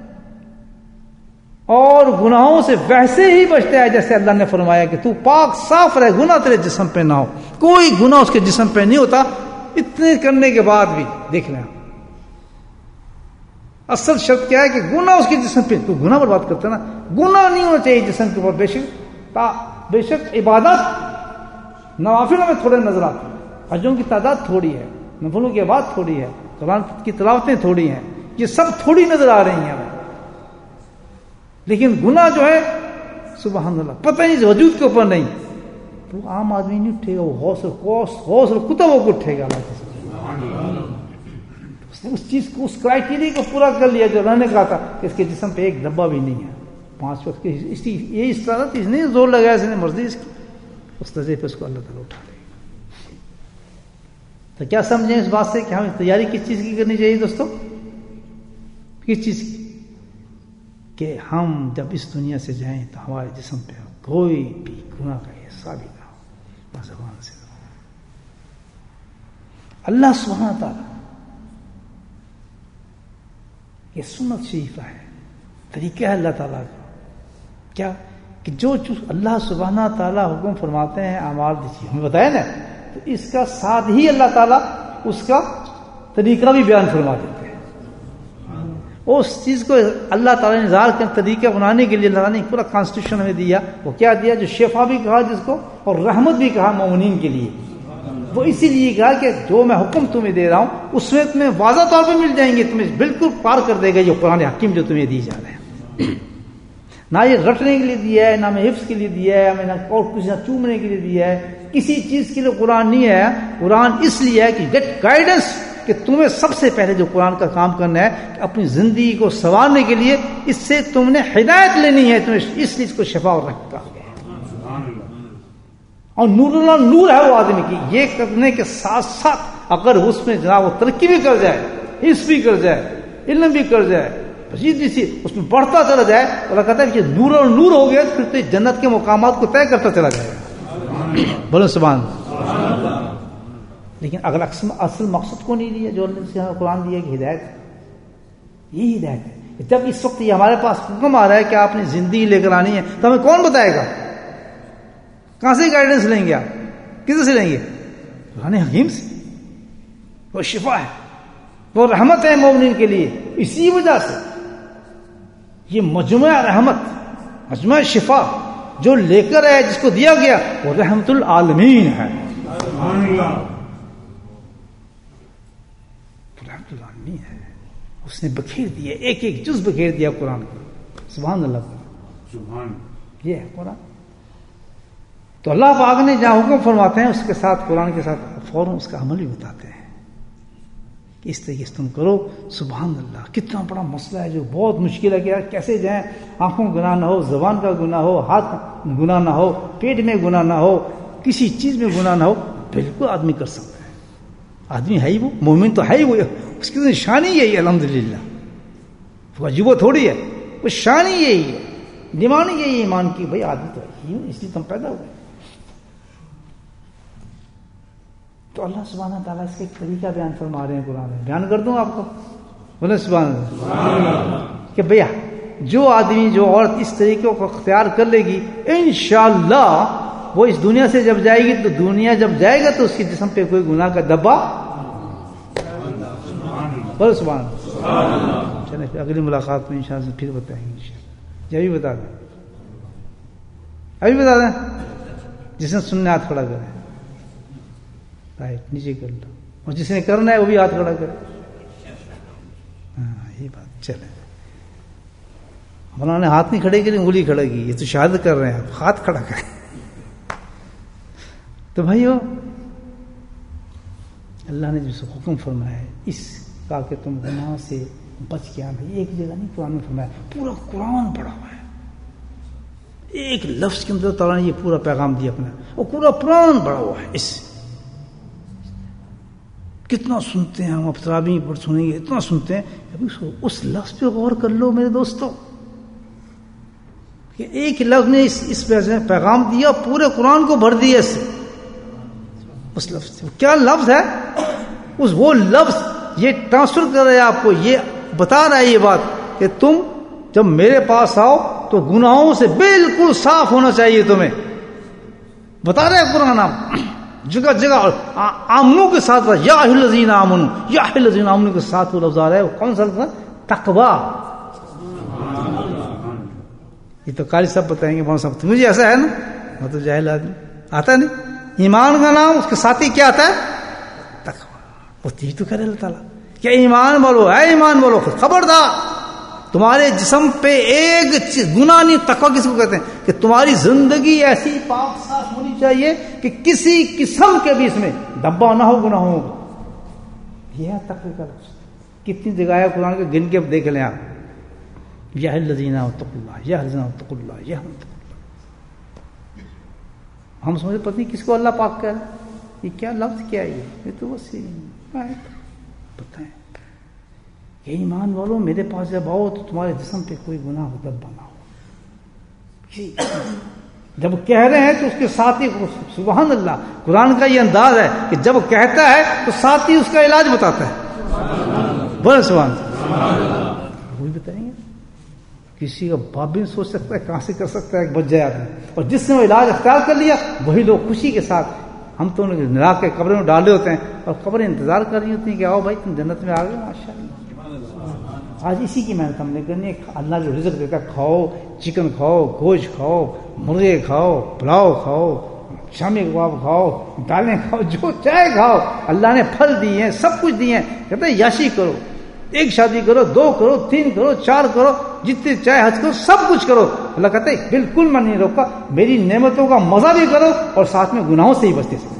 اور گناہوں سے ویسے ہی بچتا ہے جیسے اللہ نے فرمایا کہ تو پاک صاف رہے، گناہ تیرے جسم پہ نہ ہو. کوئی گناہ اس کے جسم پہ نہیں ہوتا. اتنے کرنے کے بعد بھی دیکھ لیں، اصل شرط کیا ہے کہ گناہ اس کے جسم پہ، تو گناہ پر بات کرتے ہیں نا، گناہ نہیں ہونا چاہیے جسم کے اوپر. بے شک عبادت نوافلوں میں تھوڑے نظر آتے ہیں، حجوں کی تعداد تھوڑی ہے، نفلوں کی عبادت تھوڑی ہے، قرآن کی تلاوتیں تھوڑی ہیں، یہ سب تھوڑی نظر آ رہی ہیں. لیکن گناہ جو ہے سبحان اللہ پتہ نہیں وجود کے اوپر نہیں، تو عام آدمی نہیں اٹھے گا، وہ غوث اور کتبوں کو اٹھے گا. اللہ اس چیز کو، اس کرائٹیریا کو پورا کر لیا جو اللہ نے کہا تھا کہ اس کے جسم پہ ایک ڈبہ بھی نہیں ہے، 5 وقت کی یہ اس طرح اس نے زور لگایا، اس نے مرضی اس کی، اس طرح پہ اس کو اللہ تعالیٰ اٹھا لے گا۔ تو کیا سمجھیں اس بات سے کہ ہمیں تیاری کس چیز کی کرنی چاہیے دوستوں؟ کس چیز کی؟ کہ ہم جب اس دنیا سے جائیں تو ہمارے جسم پہ کوئی بھی گناہ کا حصہ بھی نہ ہو، بس زبان سے اللہ سبحانہ تعالیٰ یہ سنت شریفہ ہے، طریقہ ہے اللہ تعالیٰ کا، کیا کہ جو اللہ سبحانہ تعالیٰ حکم فرماتے ہیں اعمال دیجیے، ہمیں بتایا نا، تو اس کا ساتھ ہی اللہ تعالیٰ اس کا طریقہ بھی بیان فرما دیتے ہیں۔ اس چیز کو اللہ تعالیٰ نے ظاہر کر طریقہ بنانے کے لیے اللہ تعالیٰ نے پورا کانسٹیٹیوشن ہمیں دیا، وہ کیا دیا؟ جو شفا بھی کہا جس کو، اور رحمت بھی کہا مومنین کے لیے۔ وہ اسی لیے کہا کہ جو میں حکم تمہیں دے رہا ہوں اس میں تمہیں واضح طور پہ مل جائیں گے، تمہیں بالکل پار کر دے گا یہ قرآن حکیم جو تمہیں دی جا رہے ہیں۔ نہ یہ رٹنے کے لیے دیا ہے، نہ میں حفظ کے لیے دیا ہے، ہمیں نہ اور کچھ نہ چومنے کے لیے دیا ہے، کسی چیز کے لیے قرآن نہیں ہے۔ قرآن اس لیے ہے کہ گیٹ گائیڈنس، کہ تمہیں سب سے پہلے جو قرآن کا کام کرنا ہے کہ اپنی زندگی کو سنوارنے کے لیے اس سے تم نے ہدایت لینی ہے، تمہیں اس چیز کو شفا اور رحمت کہا گیا ہے۔ اور نور اللہ نور ہے وہ آدمی کی، یہ کرنے کے ساتھ ساتھ اگر اس میں جناب وہ ترقی بھی کر جائے، حفظ بھی کر جائے، علم بھی کر جائے، مزید بھی اس میں بڑھتا چلا جائے، اللہ کہتا ہے کہ نور اور نور ہو گیا پھر تو جنت کے مقامات کو طے کرتا چلا جائے گا۔ بولو سبحان اللہ۔ لیکن اگر اصل مقصد کو نہیں دیا جو اللہ نے قرآن دیا کہ ہدایت، یہی ہدایت ہے۔ جب اس وقت یہ ہمارے پاس حکم آ رہا ہے کہ آپ نے زندگی لے کر آنی ہے تو ہمیں کون بتائے گا؟ کہاں سے گائیڈنس لیں گے؟ آپ کس سے لیں گے؟ قرآن حکیم سے۔ وہ شفا ہے، وہ رحمت ہے مومنین کے لیے۔ اسی وجہ سے یہ مجموعہ رحمت، مجموعہ شفا جو لے کر ہے، جس کو دیا گیا، وہ رحمت العالمین ہے۔ رحمت العالمین ہے، اس نے بکھیر دیا، ایک ایک جز بکھیر دیا قرآن کو۔ سبحان اللہ، سبحان، یہ ہے قرآن۔ تو اللہ پاک نے جہاں حکم فرماتے ہیں اس کے ساتھ، قرآن کے ساتھ فوراً اس کا عمل بھی بتاتے ہیں کہ اس طریقے سے تم کرو۔ سبحان اللہ، کتنا بڑا مسئلہ ہے جو بہت مشکل ہے کہ یار کیسے جائیں، آنکھوں گناہ نہ ہو، زبان کا گناہ ہو، ہاتھ گناہ نہ ہو، پیٹ میں گناہ نہ ہو، کسی چیز میں گناہ نہ ہو، بالکل آدمی کر سکتا ہے۔ آدمی ہے ہی وہ، مومن تو ہے ہی وہ، اس کی نشانی یہی ہے الحمدللہ، وہ عجیبہ تھوڑی ہے، وہ شان ہی یہی ہے، ڈیمانڈ یہی ایمان کی، بھائی آدمی تو ہے، اس لیے تم پیدا ہوئے۔ تو اللہ سبحانہ تعالیٰ اس کا ایک طریقہ بیان فرما رہے ہیں قرآن میں، بیان کر دوں آپ کو؟ بولے سبحان اللہ، کہ بھیا جو آدمی، جو عورت اس طریقے کو اختیار کر لے گی، انشاءاللہ وہ اس دنیا سے جب جائے گی تو دنیا جب جائے گا تو اس کے جسم پہ کوئی گناہ کا دبا۔ بولے سبحان اللہ۔ چلیں پھر اگلی ملاقات میں انشاءاللہ پھر بتائیں گے انشاءاللہ۔ یہ بھی بتا دیں، ابھی بتا دیں، جس نے سننے ہاتھ کھڑا کرے، رائٹ نیچے کر لو، اور جس نے کرنا ہے وہ بھی ہاتھ کھڑا کرے۔ ہاں یہ بات چلے، مولانا نے ہاتھ نہیں کھڑے کی، انگلی کھڑا کی، یہ تو شہادت کر رہے ہیں، آپ ہاتھ کھڑا کریں۔ تو بھائیو، اللہ نے جس حکم فرمایا ہے اس کا کہ تم گناہ سے بچ کے آنا، ایک جگہ نہیں قرآن میں فرمایا، پورا قرآن پڑھا ہوا ہے، ایک لفظ کے اندر تعالیٰ نے یہ پورا پیغام دیا اپنا، اور پورا قرآن پڑھا ہوا ہے۔ اس کتنا سنتے ہیں ہم، اب تراویح پر سنیں گے، اتنا سنتے ہیں، ابھی اس لفظ پہ غور کر لو میرے دوستوں، کہ ایک لفظ نے اس پہ پیغام دیا، پورے قرآن کو بھر دیا اس سے، اس لفظ سے۔ کیا لفظ ہے؟ وہ لفظ یہ ٹرانسفر کر رہا ہے آپ کو، یہ بتا رہا ہے یہ بات کہ تم جب میرے پاس آؤ تو گناہوں سے بالکل صاف ہونا چاہیے تمہیں، بتا رہے قرآن۔ آپ جگہ جگہ آمنوں کے ساتھ، یا الذین آمنوا، یا الذین آمنوا کے ساتھ وہ لفظ آ رہا ہے، وہ کون سا لفظ ہے؟ تقویٰ۔ یہ تو قاری صاحب بتائیں گے، بہت صاحب مجھے ایسا ہے نا، میں تو جاہل آدمی، آتا نہیں۔ ایمان کا نام اس کے ساتھ ہی کیا آتا ہے؟ تقویٰ۔ وہ تھی تو کہہ رہے اللہ تعالیٰ کہ ایمان بولو، اے ایمان بولو، خبردار تمہارے جسم پہ ایک گناہ نہیں۔ تقویٰ کس کو کہتے ہیں؟ کہ تمہاری زندگی ایسی پاک صاف ہونی چاہیے کہ کسی قسم کے بھی اس میں دبا نہ ہو گناہوں کا، یہ ہے تقوی کا لفظ۔ کتنی جگہ ہے قرآن کے گن کے دیکھ لیں آپ. یا الذین اتقوا اللہ، یا الذین اتقوا اللہ، یا ہم سمجھے پتہ نہیں کس کو اللہ پاک کہہ رہا ہے. یہ کیا لفظ کیا ہے؟ یہ تو بس پتہ ہے کہ ایمان والوں میرے پاس جب آؤ تو تمہارے جسم پہ کوئی گناہ و دبا نہ ہو. جب کہہ رہے ہیں تو اس کے ساتھ ہی سبحان اللہ، قرآن کا یہ انداز ہے کہ جب کہتا ہے تو ساتھ ہی اس کا علاج بتاتا ہے. بولے سبحان اللہ. وہی بتائیں گے کسی کا باپ بھی سوچ سکتا ہے کہاں سے کر سکتا ہے بچ جائے آدمی. اور جس نے وہ علاج اختیار کر لیا وہی لوگ خوشی کے ساتھ، ہم تو انہیں نلا کے قبروں میں ڈالے ہوتے ہیں اور قبریں انتظار کر رہی ہوتی ہیں کہ آؤ بھائی تم جنت میں آ گئے ماشاء اللہ. آج اسی کی محنت ہم نے کرنی ہے. اللہ جو رزق دیتا ہے، کھاؤ چکن کھاؤ، گوشت کھاؤ، مرغے کھاؤ، پلاؤ کھاؤ، شامی کباب کھاؤ، دالیں کھاؤ، جو چاہے کھاؤ. اللہ نے پھل دیے ہیں، سب کچھ دیے ہیں. کہتے ہیں یاشی کرو، ایک شادی کرو، 2 کرو، 3 کرو، 4 کرو، جتنے چاہے حج کرو، سب کچھ کرو. اللہ کہتے ہیں بالکل میں نہیں روکا، میری نعمتوں کا مزہ بھی کرو اور ساتھ میں گناہوں سے ہی بچتے سمجھو.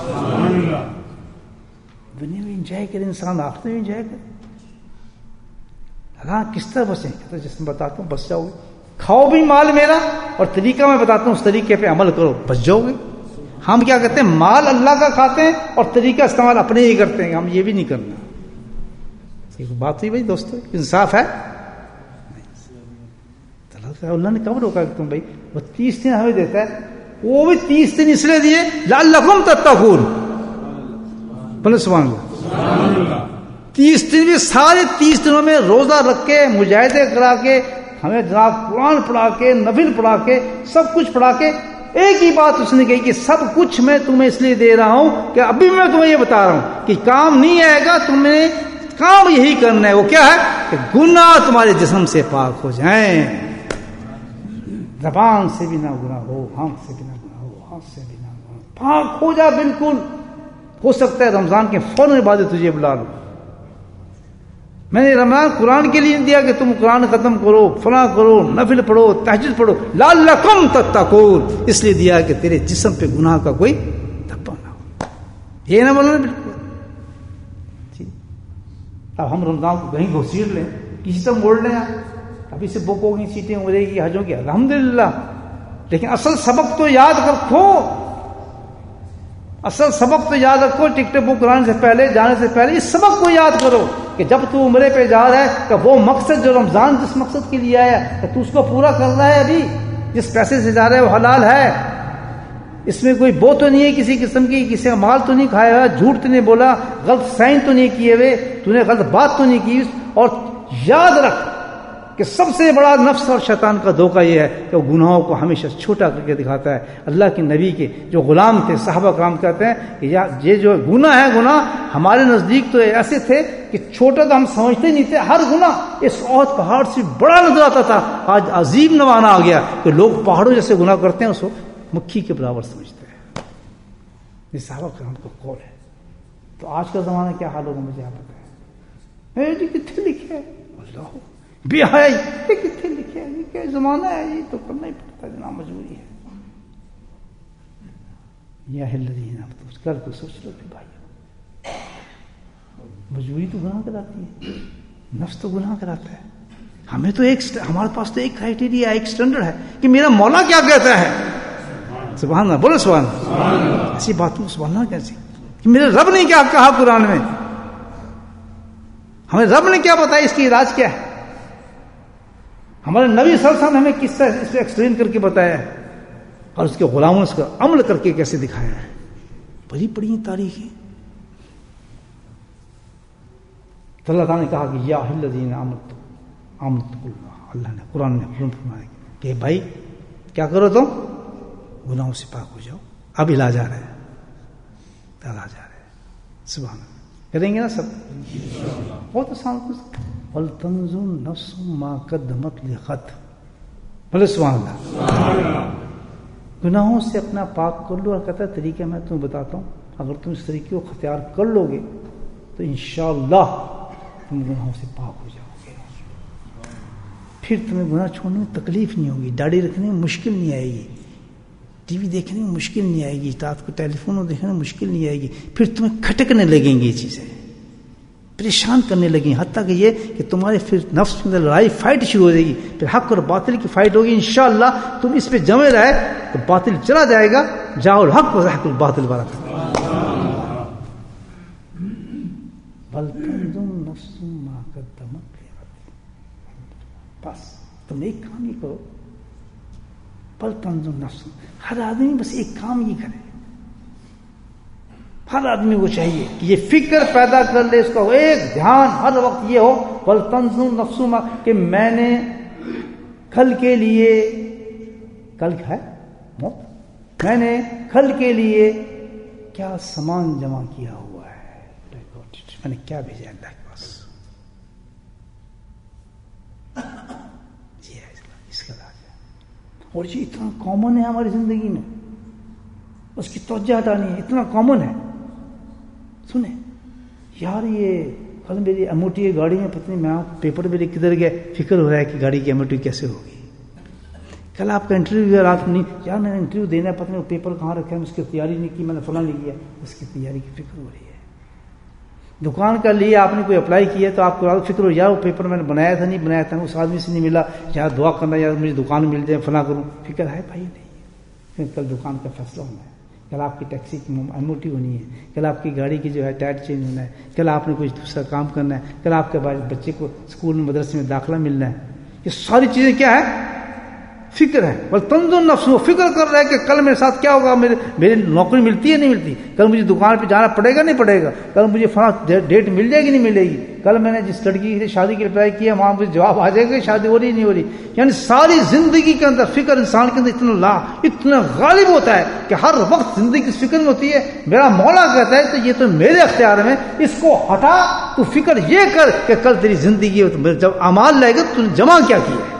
دنیا میں انجوائے کرے انسان، آخرت میں انجوائے کرے. ہاں کس طرح بسیں؟ کہتے جس میں بتاتا ہوں بس جاؤ گے. کھاؤ بھی مال میرا اور طریقہ میں بتاتا ہوں اس طریقے پہ عمل کرو بچ جاؤ گے. ہم کیا کہتے ہیں مال اللہ کا کھاتے ہیں اور طریقہ استعمال اپنے ہی کرتے ہیں. ہم یہ بھی نہیں کرنا. ایک بات ہوئی بھائی دوستو، انصاف ہے. اللہ نے کب روکا کہ تم بھائی وہ 30 دن ہمیں دیتا ہے، وہ بھی 30 دن اس لیے دیے لعلکم تتقون. بولے سبحان اللہ. 30 دن بھی سارے 30 دنوں میں روزہ رکھ کے، مجاہدے کرا کے، ہمیں جناب قرآن پڑھا کے، نفل پڑھا کے، سب کچھ پڑھا کے، ایک ہی بات اس نے کہی کہ سب کچھ میں تمہیں اس لیے دے رہا ہوں کہ ابھی میں تمہیں یہ بتا رہا ہوں کہ کام نہیں آئے گا، تمہیں کام یہی کرنا ہے. وہ کیا ہے کہ گناہ تمہارے جسم سے پاک ہو جائیں. زبان سے بھی نہ گناہ ہو، ہاتھ سے بھی نہ گناہ ہو، ہاتھ سے بھی نہ گناہ ہو، پاک ہو جا بالکل. ہو سکتا ہے رمضان کے فوراً بعد تجھے بلا لو. میں نے رمضان قرآن کے لیے دیا کہ تم قرآن ختم کرو، فلاں کرو، نفل پڑھو، تہجد پڑھو، لعلکم تتقون، اس لیے دیا کہ تیرے جسم پہ گناہ کا کوئی دھبا نہ ہو. یہ نہ بولنا بالکل. اب ہم رمضان کو کہیں گھسیٹ لیں، کسی سے موڑ لیں. ابھی سے بک ہوگی، سیٹیں اڑے گی حجوں کی، الحمدللہ. لیکن اصل سبق تو یاد رکھو، اصل سبق تو یاد رکھو. ٹکٹ بک کرانے سے پہلے، جانے سے پہلے اس سبق کو یاد کرو کہ جب تو عمرے پہ جا رہا ہے کہ وہ مقصد جو رمضان جس مقصد کے لیے آیا کہ تو اس کو پورا کر رہا ہے. ابھی جس پیسے سے جا رہا ہے وہ حلال ہے، اس میں کوئی بو تو نہیں ہے کسی قسم کی، کسی کا مال تو نہیں کھایا ہوا، جھوٹ تو نہیں بولا، غلط سائن تو نہیں کیے ہوئے، تو نے غلط بات تو نہیں کی. اور یاد رکھ کہ سب سے بڑا نفس اور شیطان کا دھوکہ یہ ہے کہ وہ گناہوں کو ہمیشہ چھوٹا کر کے دکھاتا ہے. اللہ کے نبی کے جو غلام تھے صحابہ کرام کہتے ہیں کہ یہ جو گناہ ہے، گناہ ہمارے نزدیک تو ایسے تھے کہ چھوٹا تو ہم سمجھتے نہیں تھے. ہر گناہ اس احد پہاڑ سے بڑا نظر آتا تھا. آج عظیم نوانا آ گیا کہ لوگ پہاڑوں جیسے گناہ کرتے ہیں اس کو مکھی کے برابر سمجھتے ہیں. یہ صحابہ کرام کا قول ہے. تو آج کا زمانہ کیا حال ہوگا مجھے آپ بتائیں. جی کتنے لکھے ہے اللہ بھی ہے، یہ کتنے لکھے ہے، یہ کیا زمانہ ہے، یہ تو کرنا ہی پڑتا ہے جناب، مجبوری ہے. یا الذین آمنوا، کر کو سوچ لو کہ بھائی مجبوری تو گناہ کراتی ہے، نفس تو گناہ کراتا ہے. ہمیں تو ہمارے پاس تو ایک کرائٹیریا، ایک سٹینڈرڈ ہے کہ میرا مولا کیا کہتا ہے. سبحان اللہ، بولو سبحان اللہ. ایسی باتوں سبحان اللہ کیسی کہ میرے رب نے کیا کہا قرآن میں، ہمیں رب نے کیا بتایا، اس کی علاج کیا ہے. ہمارے نبی صلی اللہ علیہ وسلم نے ہمیں کس طرح اس کو ایکسپلین کر کے بتایا ہے اور اس کے غلاموں نے اس کا عمل کر کے کیسے دکھایا ہے. بڑی بڑی تاریخیں. تو اللہ تعالیٰ نے کہا کہ یا الذین آمنوا، اللہ نے قرآن میں حکم فرمایا کہ بھائی کیا کرو تم، گناہوں سے پاک ہو جاؤ. اب علاج آ رہا ہے، علاج آ رہا ہے. سبحان اللہ. کریں گے نا سب، بہت آسان. وَلْتَنْظُرْ نَفْسٌ مَا قَدَّمَتْ لِغَدٍ. بولے سبحان اللہ. گناہوں سے اپنا پاک کر لو. اور کہتا ہے طریقہ میں تمہیں بتاتا ہوں، اگر تم اس طریقے کو اختیار کر لو گے تو انشاءاللہ تم گناہوں سے پاک ہو جاؤ گے. پھر تمہیں گناہ چھوڑنے میں تکلیف نہیں ہوگی، داڑھی رکھنے میں مشکل نہیں آئے گی، ٹی وی دیکھنے میں مشکل نہیں آئے گی، رات کو ٹیلی فون دیکھنے میں مشکل نہیں آئے گی. پھر تمہیں کھٹکنے لگیں گی یہ چیزیں. پریشان کرنے لگی، حتیٰ کہ یہ کہ تمہارے پھر نفس کے اندر لڑائی فائٹ شروع ہو جائے گی، پھر حق اور باطل کی فائٹ ہوگی. انشاءاللہ تم اس پہ جمے رہے تو باطل چلا جائے گا. جاؤ الحق و زحق الباطل والا بل تنظر نفس ما قدمت لغد. بس تم ایک کام ہی کرو، بل تنظر نفس. ہر آدمی بس ایک کام ہی کرے. ہر آدمی کو چاہیے کہ یہ فکر پیدا کر لے، اس کا ایک دھیان ہر وقت یہ ہو بل تنظر نفس ما، کہ میں نے کل کے لیے، کل ہے موت، میں نے کل کے لیے کیا سامان جمع کیا ہوا ہے، میں نے کیا بھیجا اللہ کے پاس. یہ ہے اس کا راج ہے. اور یہ اتنا کامن ہے ہماری زندگی میں، اس کی توجہ ہٹانی ہے، اتنا کامن ہے. سنیں یار، یہ کل میری اموٹی گاڑی میں پتہ نہیں میں پیپر میرے کدھر گئے، فکر ہو رہا ہے کہ گاڑی کی اموٹی کیسے ہوگی. کل آپ کا انٹرویو رات کو نہیں یار میں نے انٹرویو دینا ہے، پتہ نہیں وہ پیپر کہاں رکھا ہے، اس کی تیاری نہیں کی، میں نے فلاں نہیں کیا. اس کی تیاری کی فکر ہو رہی ہے. دکان کا لیے آپ نے کوئی اپلائی کیا تو آپ کو فکر ہو یار وہ پیپر میں نے بنایا تھا نہیں بنایا تھا، اس آدمی سے نہیں ملا، یار دعا کرنا یار مجھے دکان مل جائے فلاں کروں. فکر ہے بھائی نہیں. کل دکان کا فیصلہ ہونا ہے، کل آپ کی ٹیکسی کی اموٹی ہونی ہے، کل آپ کی گاڑی کی جو ہے ٹائر چینج ہونا ہے، کل آپ نے کچھ دوسرا کام کرنا ہے، کل آپ کے بچے کو اسکول میں مدرسے میں داخلہ ملنا ہے. یہ ساری چیزیں کیا ہے؟ فکر ہے. بل تنظر نفس، وہ فکر کر رہا ہے کہ کل میرے ساتھ کیا ہوگا، میری نوکری ملتی ہے نہیں ملتی، کل مجھے دکان پہ جانا پڑے گا نہیں پڑے گا، کل مجھے فلاں ڈیٹ مل جائے گی نہیں ملے گی، کل میں نے جس لڑکی کی شادی کی اپلائی کیا وہاں مجھے جواب آ جائے گا شادی ہو رہی نہیں ہو رہی. یعنی ساری زندگی کے اندر فکر انسان کے اندر اتنا غالب ہوتا ہے کہ ہر وقت زندگی کی فکر میں ہوتی ہے. میرا مولا کہتا ہے تو یہ تو میرے اختیار میں، اس کو ہٹا، تو فکر یہ کر کہ کل تیری زندگی جب اعمال لائے گا تو جمع کیا کیا ہے.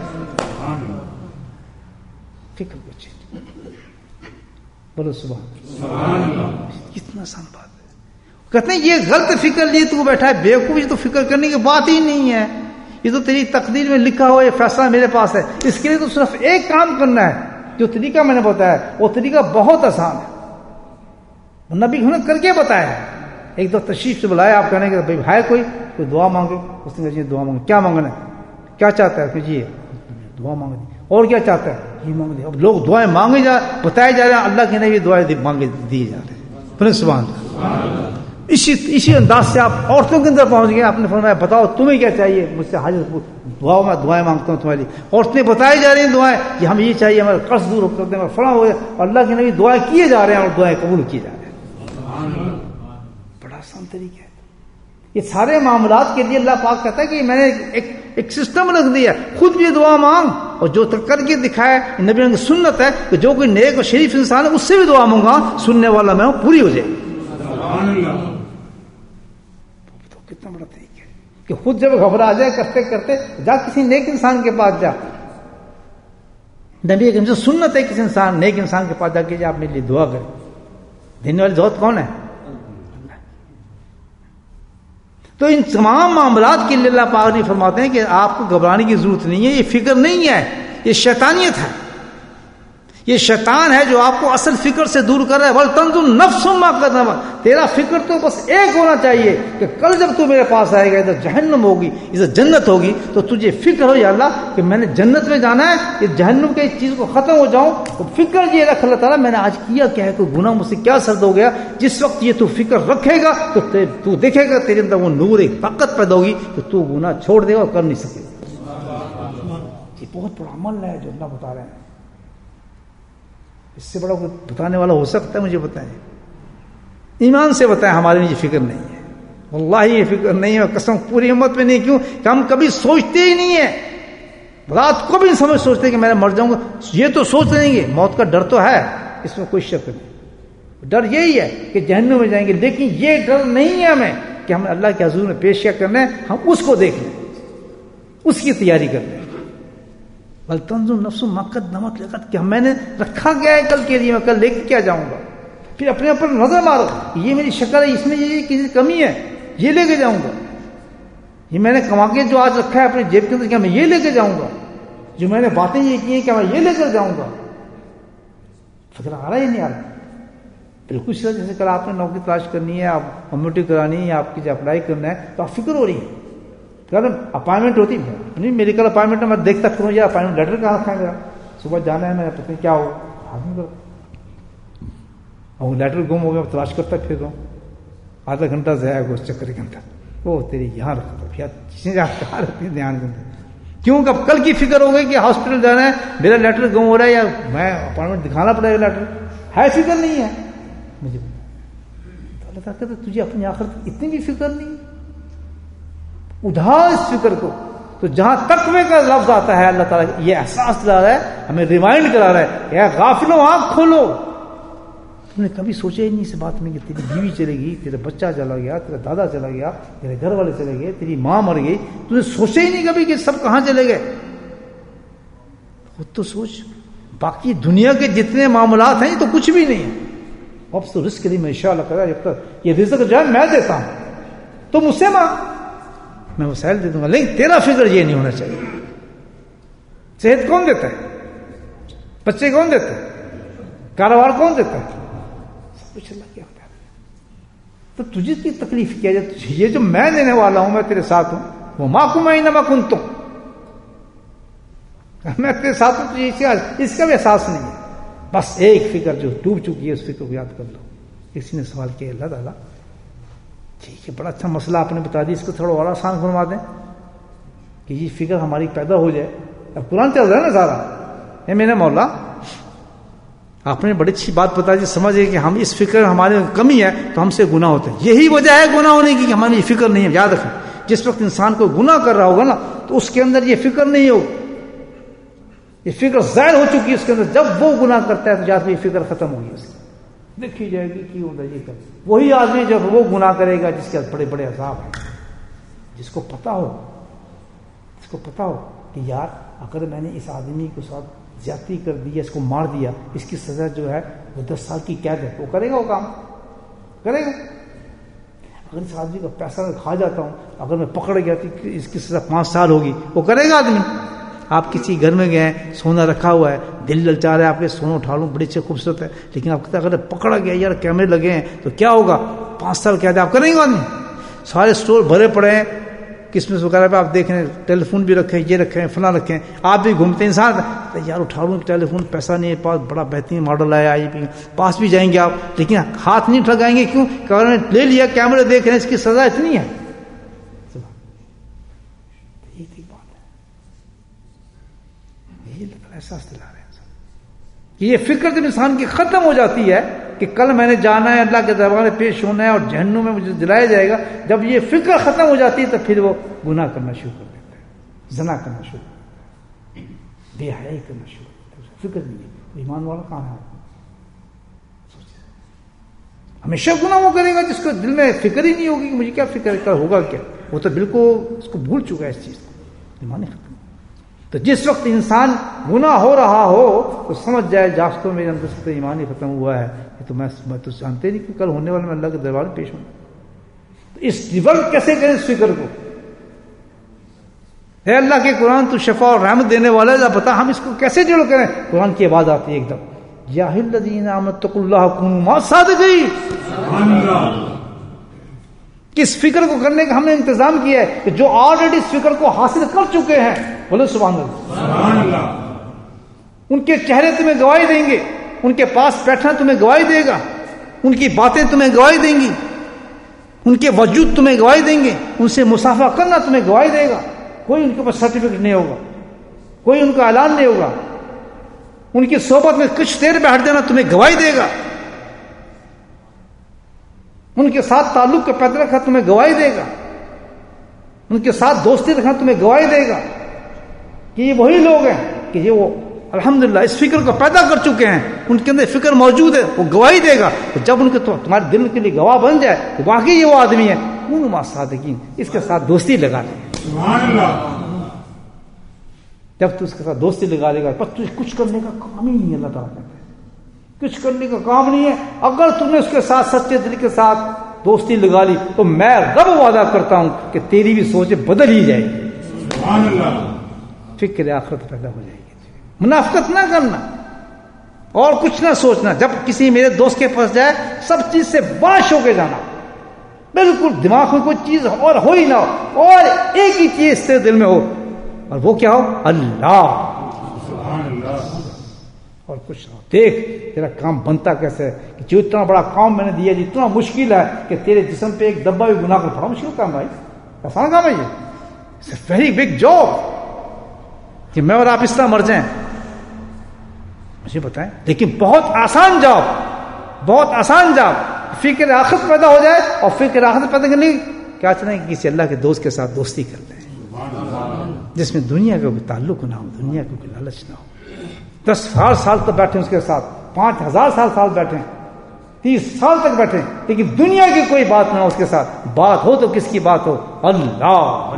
فکر کو چیز بولو سبحان اللہ. کتنا آسان بات ہے. کہتے ہیں یہ غلط فکر لیے تو بیٹھا ہے بیوقوف، یہ تو فکر کرنے کی بات ہی نہیں ہے، یہ تو تیری تقدیر میں لکھا ہوا یہ فیصلہ میرے پاس ہے. اس کے لیے تو صرف ایک کام کرنا ہے، جو طریقہ میں نے بتایا وہ طریقہ بہت آسان ہے. نبی نے کر کے بتایا ہے. ایک دو تشریف سے بلایا، آپ کہنے کہ بھائی ہے کوئی دعا مانگے، اس نے کہا دعا مانگے. کیا مانگنا ہے، کیا چاہتا ہے کہ جی دعا مانگ دی. اور کیا چاہتا ہے یہ مانگ دی. اب لوگ دعائیں مانگے بتائے جا رہے ہیں، اللہ کے نبی دعائیں مانگے دیے جا رہے ہیں. سبحان اللہ. اسی انداز سے آپ عورتوں کے اندر پہنچ گئے. آپ نے فرمایا بتاؤ تمہیں کیا چاہیے، مجھ سے حاجت دعا میں دعائیں مانگتا ہوں تمہاری. عورتیں بتائی جا رہی ہیں دعائیں کہ ہم یہ چاہیے، ہمارا قرض دور کر دیں، ہمارا فلاں ہو جائے. اللہ کے نبی دعائیں کیے جا رہے ہیں اور دعائیں قبول کیے جا رہے ہیں. بڑا آسان طریقہ ہے. یہ سارے معاملات کے لیے اللہ پاک کہتا ہے کہ میں نے ایک سسٹم رکھ دیا، خود بھی دعا مانگ اور جو کر کے دکھائے. نبی کی سنت ہے کہ جو کوئی نیک اور شریف انسان ہے اس سے بھی دعا مانگا، سننے والا میں ہوں، پوری ہو جائے. تو کتنا بڑا طریقہ ہے کہ خود جب گھبرا جائے کرتے کرتے جا کسی نیک انسان کے پاس جا. نبی کی سنت ہے کسی انسان نیک انسان کے پاس جا کے آپ میرے لیے دعا کریں. دینے والی ذات کون ہے؟ تو ان تمام معاملات کے لیے اللہ پاک نے فرماتے ہیں کہ آپ کو گھبرانے کی ضرورت نہیں ہے. یہ فکر نہیں ہے، یہ شیطانیت ہے. یہ شیطان ہے جو آپ کو اصل فکر سے دور کر رہا ہے. بل تنظر نفس ما قدمت. تیرا فکر تو بس ایک ہونا چاہیے کہ کل جب تو میرے پاس آئے گا، ادھر جہنم ہوگی ادھر جنت ہوگی، تو تجھے فکر ہو یا اللہ کہ میں نے جنت میں جانا ہے، یہ جہنم کے چیز کو ختم ہو جاؤں. تو فکر یہ رکھ اللہ تعالیٰ میں نے آج کیا کیا ہے، کوئی گناہ مجھ سے کیا سرد ہو گیا. جس وقت یہ تو فکر رکھے گا تو دیکھے گا تیرے اندر وہ نور ایک طاقت پیدا ہوگی کہ تو گناہ چھوڑ دے گا اور کر نہیں سکے. یہ بہت بڑا عمل ہے جو اللہ بتا رہے ہیں. اس سے بڑا کوئی بتانے والا ہو سکتا ہے؟ مجھے بتائیں، ایمان سے بتائیں. ہمارے لیے یہ فکر نہیں ہے، واللہ یہ فکر نہیں ہے. قسم پوری امت میں نہیں. کیوں کہ ہم کبھی سوچتے ہی نہیں ہیں، رات کو بھی سمجھ سوچتے کہ میں مر جاؤں گا. یہ تو سوچ لیں گے، موت کا ڈر تو ہے، اس میں کوئی شک نہیں. ڈر یہی ہے کہ جہنم میں جائیں گے، لیکن یہ ڈر نہیں ہے ہمیں کہ ہمیں اللہ کے حضور میں پیش کیا کرنا ہے، ہم اس کو دیکھ لیں، اس کی تیاری کر لیں. بل تنظر نفس ما قدمت لغد، کہ میں نے رکھا گیا ہے کل کے لیے، میں کل لے کے کیا جاؤں گا. پھر اپنے اوپر نظر مارو، یہ میری شکل ہے، اس میں یہ کسی کمی ہے، یہ لے کے جاؤں گا. یہ میں نے کما کے جو آج رکھا ہے اپنی جیب کے اندر، کیا میں یہ لے کے جاؤں گا؟ جو میں نے باتیں یہ کی ہیں کیا میں یہ لے کر جاؤں گا؟ فکر آ رہا ہے نہیں آ رہا؟ بالکل سیدھا جیسے کل آپ نے نوکری تلاش کرنی ہے, آپ کمیونٹی کرانی ہے, آپ کی جو اپلائی کرنا ہے, تو آپ فکر ہو رہی ہے. کل اپائنٹمنٹ ہوتی ہے نہیں, میری کل اپائنٹمنٹ ہے, میں دیکھتا پھروں یا اپائنٹمنٹ لیٹر کہاں رکھا ہے میرا, صبح جانا ہے, میں پتہ نہیں کیا ہو آدمی کرو, اور لیٹر گم ہو گیا, تلاش کرتا پھر رہا ہوں, آدھا گھنٹہ ضائع ہو اس چکر کے اندر. وہ تیری یہاں رکھتا یا چیزیں کہاں رکھتی دھیان کے اندر, کیوں کہ اب کل کی فکر ہو گئی کہ ہاسپٹل جانا ہے, میرا لیٹر گم ہو رہا ہے, یا میں اپائنٹمنٹ دکھانا پڑے گا, لیٹر ہے, فکر نہیں ہے مجھے. تو اللہ تعالیٰ کہتا تجھے اپنی آخرت اتنی بھی فکر نہیں, اٹھا اس فکر کو. تو جہاں تقوی کا لفظ آتا ہے, اللہ تعالیٰ یہ احساس دلا رہا ہے, ہمیں ریمائنڈ کرا رہا ہے کہ اے غافلوں آنکھ کھولو, تم نے کبھی سوچا ہی نہیں اس بات میں کہ تیری بیوی چلے گئی, تیرا بچہ چلا گیا, تیرا دادا چلا گیا, تیرے گھر والے چلے گئے, تیری ماں مر گئی, تم نے سوچا ہی نہیں کبھی کہ سب کہاں چلے گئے. خود تو سوچ, باقی دنیا کے جتنے معاملات ہیں یہ تو کچھ بھی نہیں ہے. اب تو رزق کے لیے میں انشاءاللہ کرا, جب تک یہ رزق جو ہے میں دیتا ہوں تو مجھ سے مانگ, میں وسائل دے دوں گا, لیکن تیرا فکر یہ نہیں ہونا چاہیے. صحت کون دیتا ہے, بچے کون دیتا ہے, کاروبار کون دیتا ہے, سب کچھ اللہ کیا ہوتا ہے. تو تجھے کی تکلیف کیا جائے, یہ جو میں دینے والا ہوں, میں تیرے ساتھ ہوں, وہ معکم اینما کنتم, میں تیرے ساتھ ہوں, تجھے اس کا بھی احساس نہیں ہے. بس ایک فکر جو ڈوب چکی ہے اس فکر کو یاد کر لو. کسی نے سوال کیا, اللہ تعالیٰ ٹھیک ہے بڑا اچھا مسئلہ آپ نے بتا دیا, اس کو تھوڑا اور آسان فرما دیں کہ یہ فکر ہماری پیدا ہو جائے. اب قرآن چل رہا ہے نا سارا, اے میرے مولا آپ نے بڑی اچھی بات بتا دی, سمجھے کہ ہم اس فکر ہمارے کمی ہے تو ہم سے گناہ ہوتے ہیں. یہی وجہ ہے گناہ ہونے کی کہ ہماری یہ فکر نہیں ہے. یاد رکھیں, جس وقت انسان کو گناہ کر رہا ہوگا نا تو اس کے اندر یہ فکر نہیں ہوگی, یہ فکر ظاہر ہو چکی ہے اس کے اندر. جب وہ گناہ کرتا ہے تو جا کے یہ فکر ختم ہوگی, اس کی دیکھی جائے گی کہ ہوتا یہ کر. وہی آدمی جب وہ گناہ کرے گا جس کے بڑے بڑے عذاب ہیں, جس کو پتا ہو کہ یار اگر میں نے اس آدمی کے ساتھ زیادتی کر دی, اس کو مار دیا, اس کی سزا جو ہے وہ 10 سال کی قید ہے, وہ کرے گا, وہ کام کرے گا. اگر اس آدمی کا پیسہ میں کھا جاتا ہوں, اگر میں پکڑ گیا تو اس کی سزا 5 سال ہوگی, وہ کرے گا آدمی. آپ کسی گھر میں گئے, سونا رکھا ہوا ہے, دل للچا رہا ہے آپ کے سونا اٹھا لوں, بڑی اچھے خوبصورت ہے, لیکن آپ کہتے اگر پکڑا گیا یار کیمرے لگے ہیں تو کیا ہوگا, 5 سال قید ہے, آپ کریں گے آدمی. سارے اسٹور بھرے پڑے ہیں کرسمس وغیرہ پہ, آپ دیکھ رہے ہیں ٹیلی فون بھی رکھے ہیں, یہ رکھے ہیں, فلاں رکھے ہیں, آپ بھی گھومتے ہیں, انسان یار اٹھا لوں ٹیلی فون, پیسہ نہیں ہے پاس, بڑا بہترین ماڈل آیا, آئی بھی پاس بھی جائیں گے آپ, لیکن ہاتھ نہیں ٹھگائیں گے. کیوں کہ اگر نے لے لیا, کیمرے دیکھ رہے ہیں, اس کی سزا اتنی ہے. احساس دلا رہے ہیں کہ یہ فکر جب انسان کی ختم ہو جاتی ہے کہ کل میں نے جانا ہے, اللہ کے دربار میں پیش ہونا ہے اور جہنم میں مجھے جلایا جائے گا, جب یہ فکر ختم ہو جاتی ہے تو پھر وہ گناہ کرنا شروع کر دیتا ہے, زنا کرنا شروع کر دیتا ہے, بے حیائی کرنا شروع کر دیتا ہے. فکر نہیں ہے, ایمان والا کہاں ہے, ہمیشہ گناہ وہ کرے گا جس کو دل میں فکر ہی نہیں ہوگی کہ مجھے کیا فکر کر ہوگا کیا, وہ تو بالکل اس کو بھول چکا ہے اس چیز کو, ایمان ختم. تو جس وقت انسان گناہ ہو رہا ہو تو سمجھ جائے جاستوں میرے اندر سے ایمان ہی ختم ہوا ہے, تو میں تو جانتے نہیں کہ کل ہونے والے میں اللہ کے دربار میں پیش ہوں. تو اس ڈیولپ کیسے کریں اس فکر کو, اے اللہ کے قرآن تو شفا اور رحمت دینے والا ہے, بتا ہم اس کو کیسے جڑ کریں. قرآن کی آواز آتی ہے ایک دم, یا الذین آمنوا اتقوا اللہ کونوا مع الصادقین. کس فکر کو کرنے کا ہم نے انتظام کیا ہے کہ جو آلریڈی اس فکر کو حاصل کر چکے ہیں, بولے سبحان اللہ. ان کے چہرے تمہیں گواہی دیں گے, ان کے پاس بیٹھنا تمہیں گواہی دے گا, ان کی باتیں تمہیں گواہی دیں گی, ان کے وجود تمہیں گواہی دیں گے, ان سے مصافحہ کرنا تمہیں گواہی دے گا. کوئی ان کے پاس سرٹیفکیٹ نہیں ہوگا, کوئی ان کا اعلان نہیں ہوگا, ان کی صحبت میں کچھ دیر بیٹھ دینا تمہیں گواہی دے گا, ان کے ساتھ تعلق کا پیدا رکھنا تمہیں گواہی دے گا, ان کے ساتھ دوستی رکھنا تمہیں گواہی دے گا کہ یہ وہی لوگ ہیں کہ یہ وہ الحمدللہ اس فکر کو پیدا کر چکے ہیں, ان کے اندر فکر موجود ہے, وہ گواہی دے گا. تو جب ان کے تمہارے دل کے لیے گواہ بن جائے تو واقعی یہ وہ آدمی ہے, کونوا مع الصادقین, اس کے ساتھ دوستی لگا لے. جب تو اس کے ساتھ دوستی لگا لے گا, پر تجھے کچھ کرنے کا کام ہی نہیں ہے. اللہ تعالیٰ کہتے ہیں کچھ کرنے کا کام نہیں ہے. اگر تم نے اس کے ساتھ سچے دل کے ساتھ دوستی لگا لی تو میں رب وعدہ کرتا ہوں کہ تیری بھی سوچ بدل ہی جائے گی. سبحان اللہ. فکر آخرت پیدا ہو جائے گی. منافقت نہ کرنا, اور کچھ نہ سوچنا. جب کسی میرے دوست کے پاس جائے سب چیز سے باش ہو کے جانا, بالکل دماغ میں کوئی چیز اور ہو ہی نہ ہو, اور ایک ہی چیز سے دل میں ہو, اور وہ کیا ہو؟ اللہ. اور کچھ نہ. دیکھ تیرا کام بنتا کیسے ہے, کہ جو اتنا بڑا کام میں نے دیا, جتنا مشکل ہے کہ تیرے جسم پہ ایک ڈبہ بھی گناہ کر, بڑا مشکل کام بھائی, آسان کام ہے یہ. It's a very big job. کہ میں اور آپ اس طرح مر جائیں, مجھے بتائیں, لیکن بہت آسان جاب, بہت آسان جاب. فکر آخرت پیدا ہو جائے, اور فکر آخرت پیدا کرنے کیا چاہتے ہیں کہ کسی اللہ کے دوست کے ساتھ دوستی کر لیں, جس میں دنیا کا کوئی تعلق نہ ہو, دنیا کا کوئی لالچ نہ ہو. 10,000 سال تک بیٹھے اس کے ساتھ, 5,000 سال بیٹھے, 30 سال تک بیٹھے, لیکن دنیا کی کوئی بات نہ ہو اس کے ساتھ. بات ہو تو کس کی بات ہو؟ اللہ.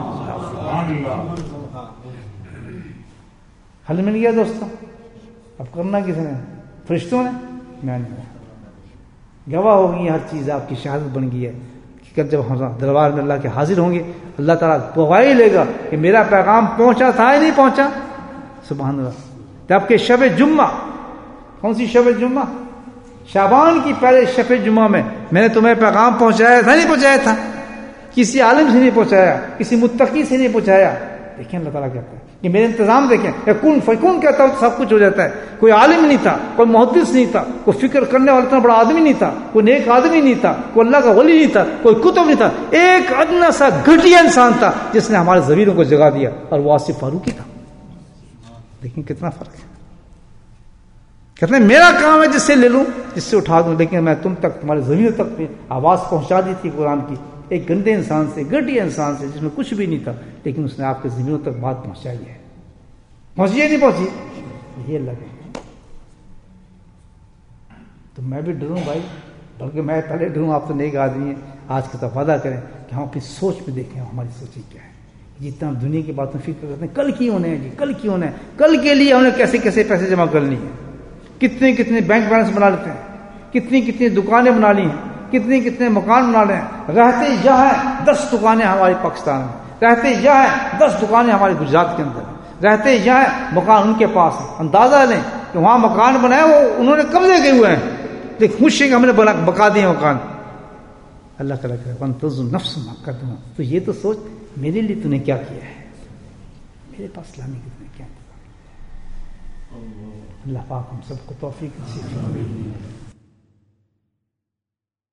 حل مل گیا دوستوں. اب کرنا کس نے؟ فرشتوں نے؟ میں نہیں. گواہ ہوگی ہر چیز, آپ کی شہادت بن گئی ہے کہ جب ہم دربار میں اللہ کے حاضر ہوں گے, اللہ تعالیٰ گواہی لے گا کہ میرا پیغام پہنچا تھا یا نہیں پہنچا. سبحان اللہ. جب کہ شب جمعہ, کون سی شب جمعہ؟ شعبان کی پہلے شب جمعہ میں نے تمہیں پیغام پہنچایا تھا نہیں پہنچایا تھا؟ کسی عالم سے نہیں پہنچایا, کسی متقی سے نہیں پہنچایا. دیکھیں اللہ تعالیٰ کہتا ہے کہ میرے انتظام دیکھیں, کن فیکون کہتا ہوں سب کچھ ہو جاتا ہے. کوئی عالم نہیں تھا, کوئی محدث نہیں تھا, کوئی فکر کرنے والا اتنا بڑا آدمی نہیں تھا, کوئی نیک آدمی نہیں تھا, کوئی اللہ کا ولی نہیں تھا, کوئی کتب نہیں تھا. ایک ادنا سا گھٹیا انسان تھا جس نے ہمارے ضمیروں کو جگا دیا, اور وہ آصف فاروقی تھا. لیکن کتنا فرق ہے. کہتے ہیں میرا کام ہے جس سے لے لوں, جس سے اٹھا دوں, لیکن میں تم تک, تمہارے ضمیر تک آواز پہنچا دی تھی قرآن کی, ایک گندے انسان سے, گھٹیا انسان سے, جس میں کچھ بھی نہیں تھا, لیکن اس نے آپ کے ضمیروں تک بات پہنچائی ہے. پہنچی ہے نہیں پہنچی؟ یہ اللہ ہے. تو میں بھی ڈروں بھائی, بلکہ میں پہلے ڈروں. آپ تو نیک آدمی ہیں, آج کا تو وعدہ کریں کہ ہم اپنی سوچ میں دیکھیں ہماری سوچیں کیا ہے. جتنا دنیا کی باتوں فکر کرتے ہیں, کل کی ہونے ہیں جی, کل کی ہونا ہے, کل کے لیے ہم نے کیسے کیسے پیسے جمع کرنی ہے, کتنے کتنے بینک بیلنس بنا لیتے ہیں, کتنی کتنی دکانیں بنا لی ہیں, کتنے کتنے مکان بنا لے ہیں. رہتے یہاں ہیں 10 دکانیں ہمارے پاکستان میں, رہتے یہاں ہیں 10 دکانیں ہمارے گجرات کے اندر, رہتے یہاں ہیں مکان ان کے پاس ہیں. اندازہ لیں کہ وہاں مکان بنایا وہ انہوں نے قبضے کے ہوئے ہیں, لیکن خوش ہیں کہ ہم نے بکا دیے مکان. اللہ تعالیٰ کہ نفس کر دوں. تو یہ تو سوچ میرے لیے تو نے کیا کیا ہے, میرے پاس لانے کے تمہیں کیا. اللہ پاک ہم سب کو توفیق نصیب فرمائے.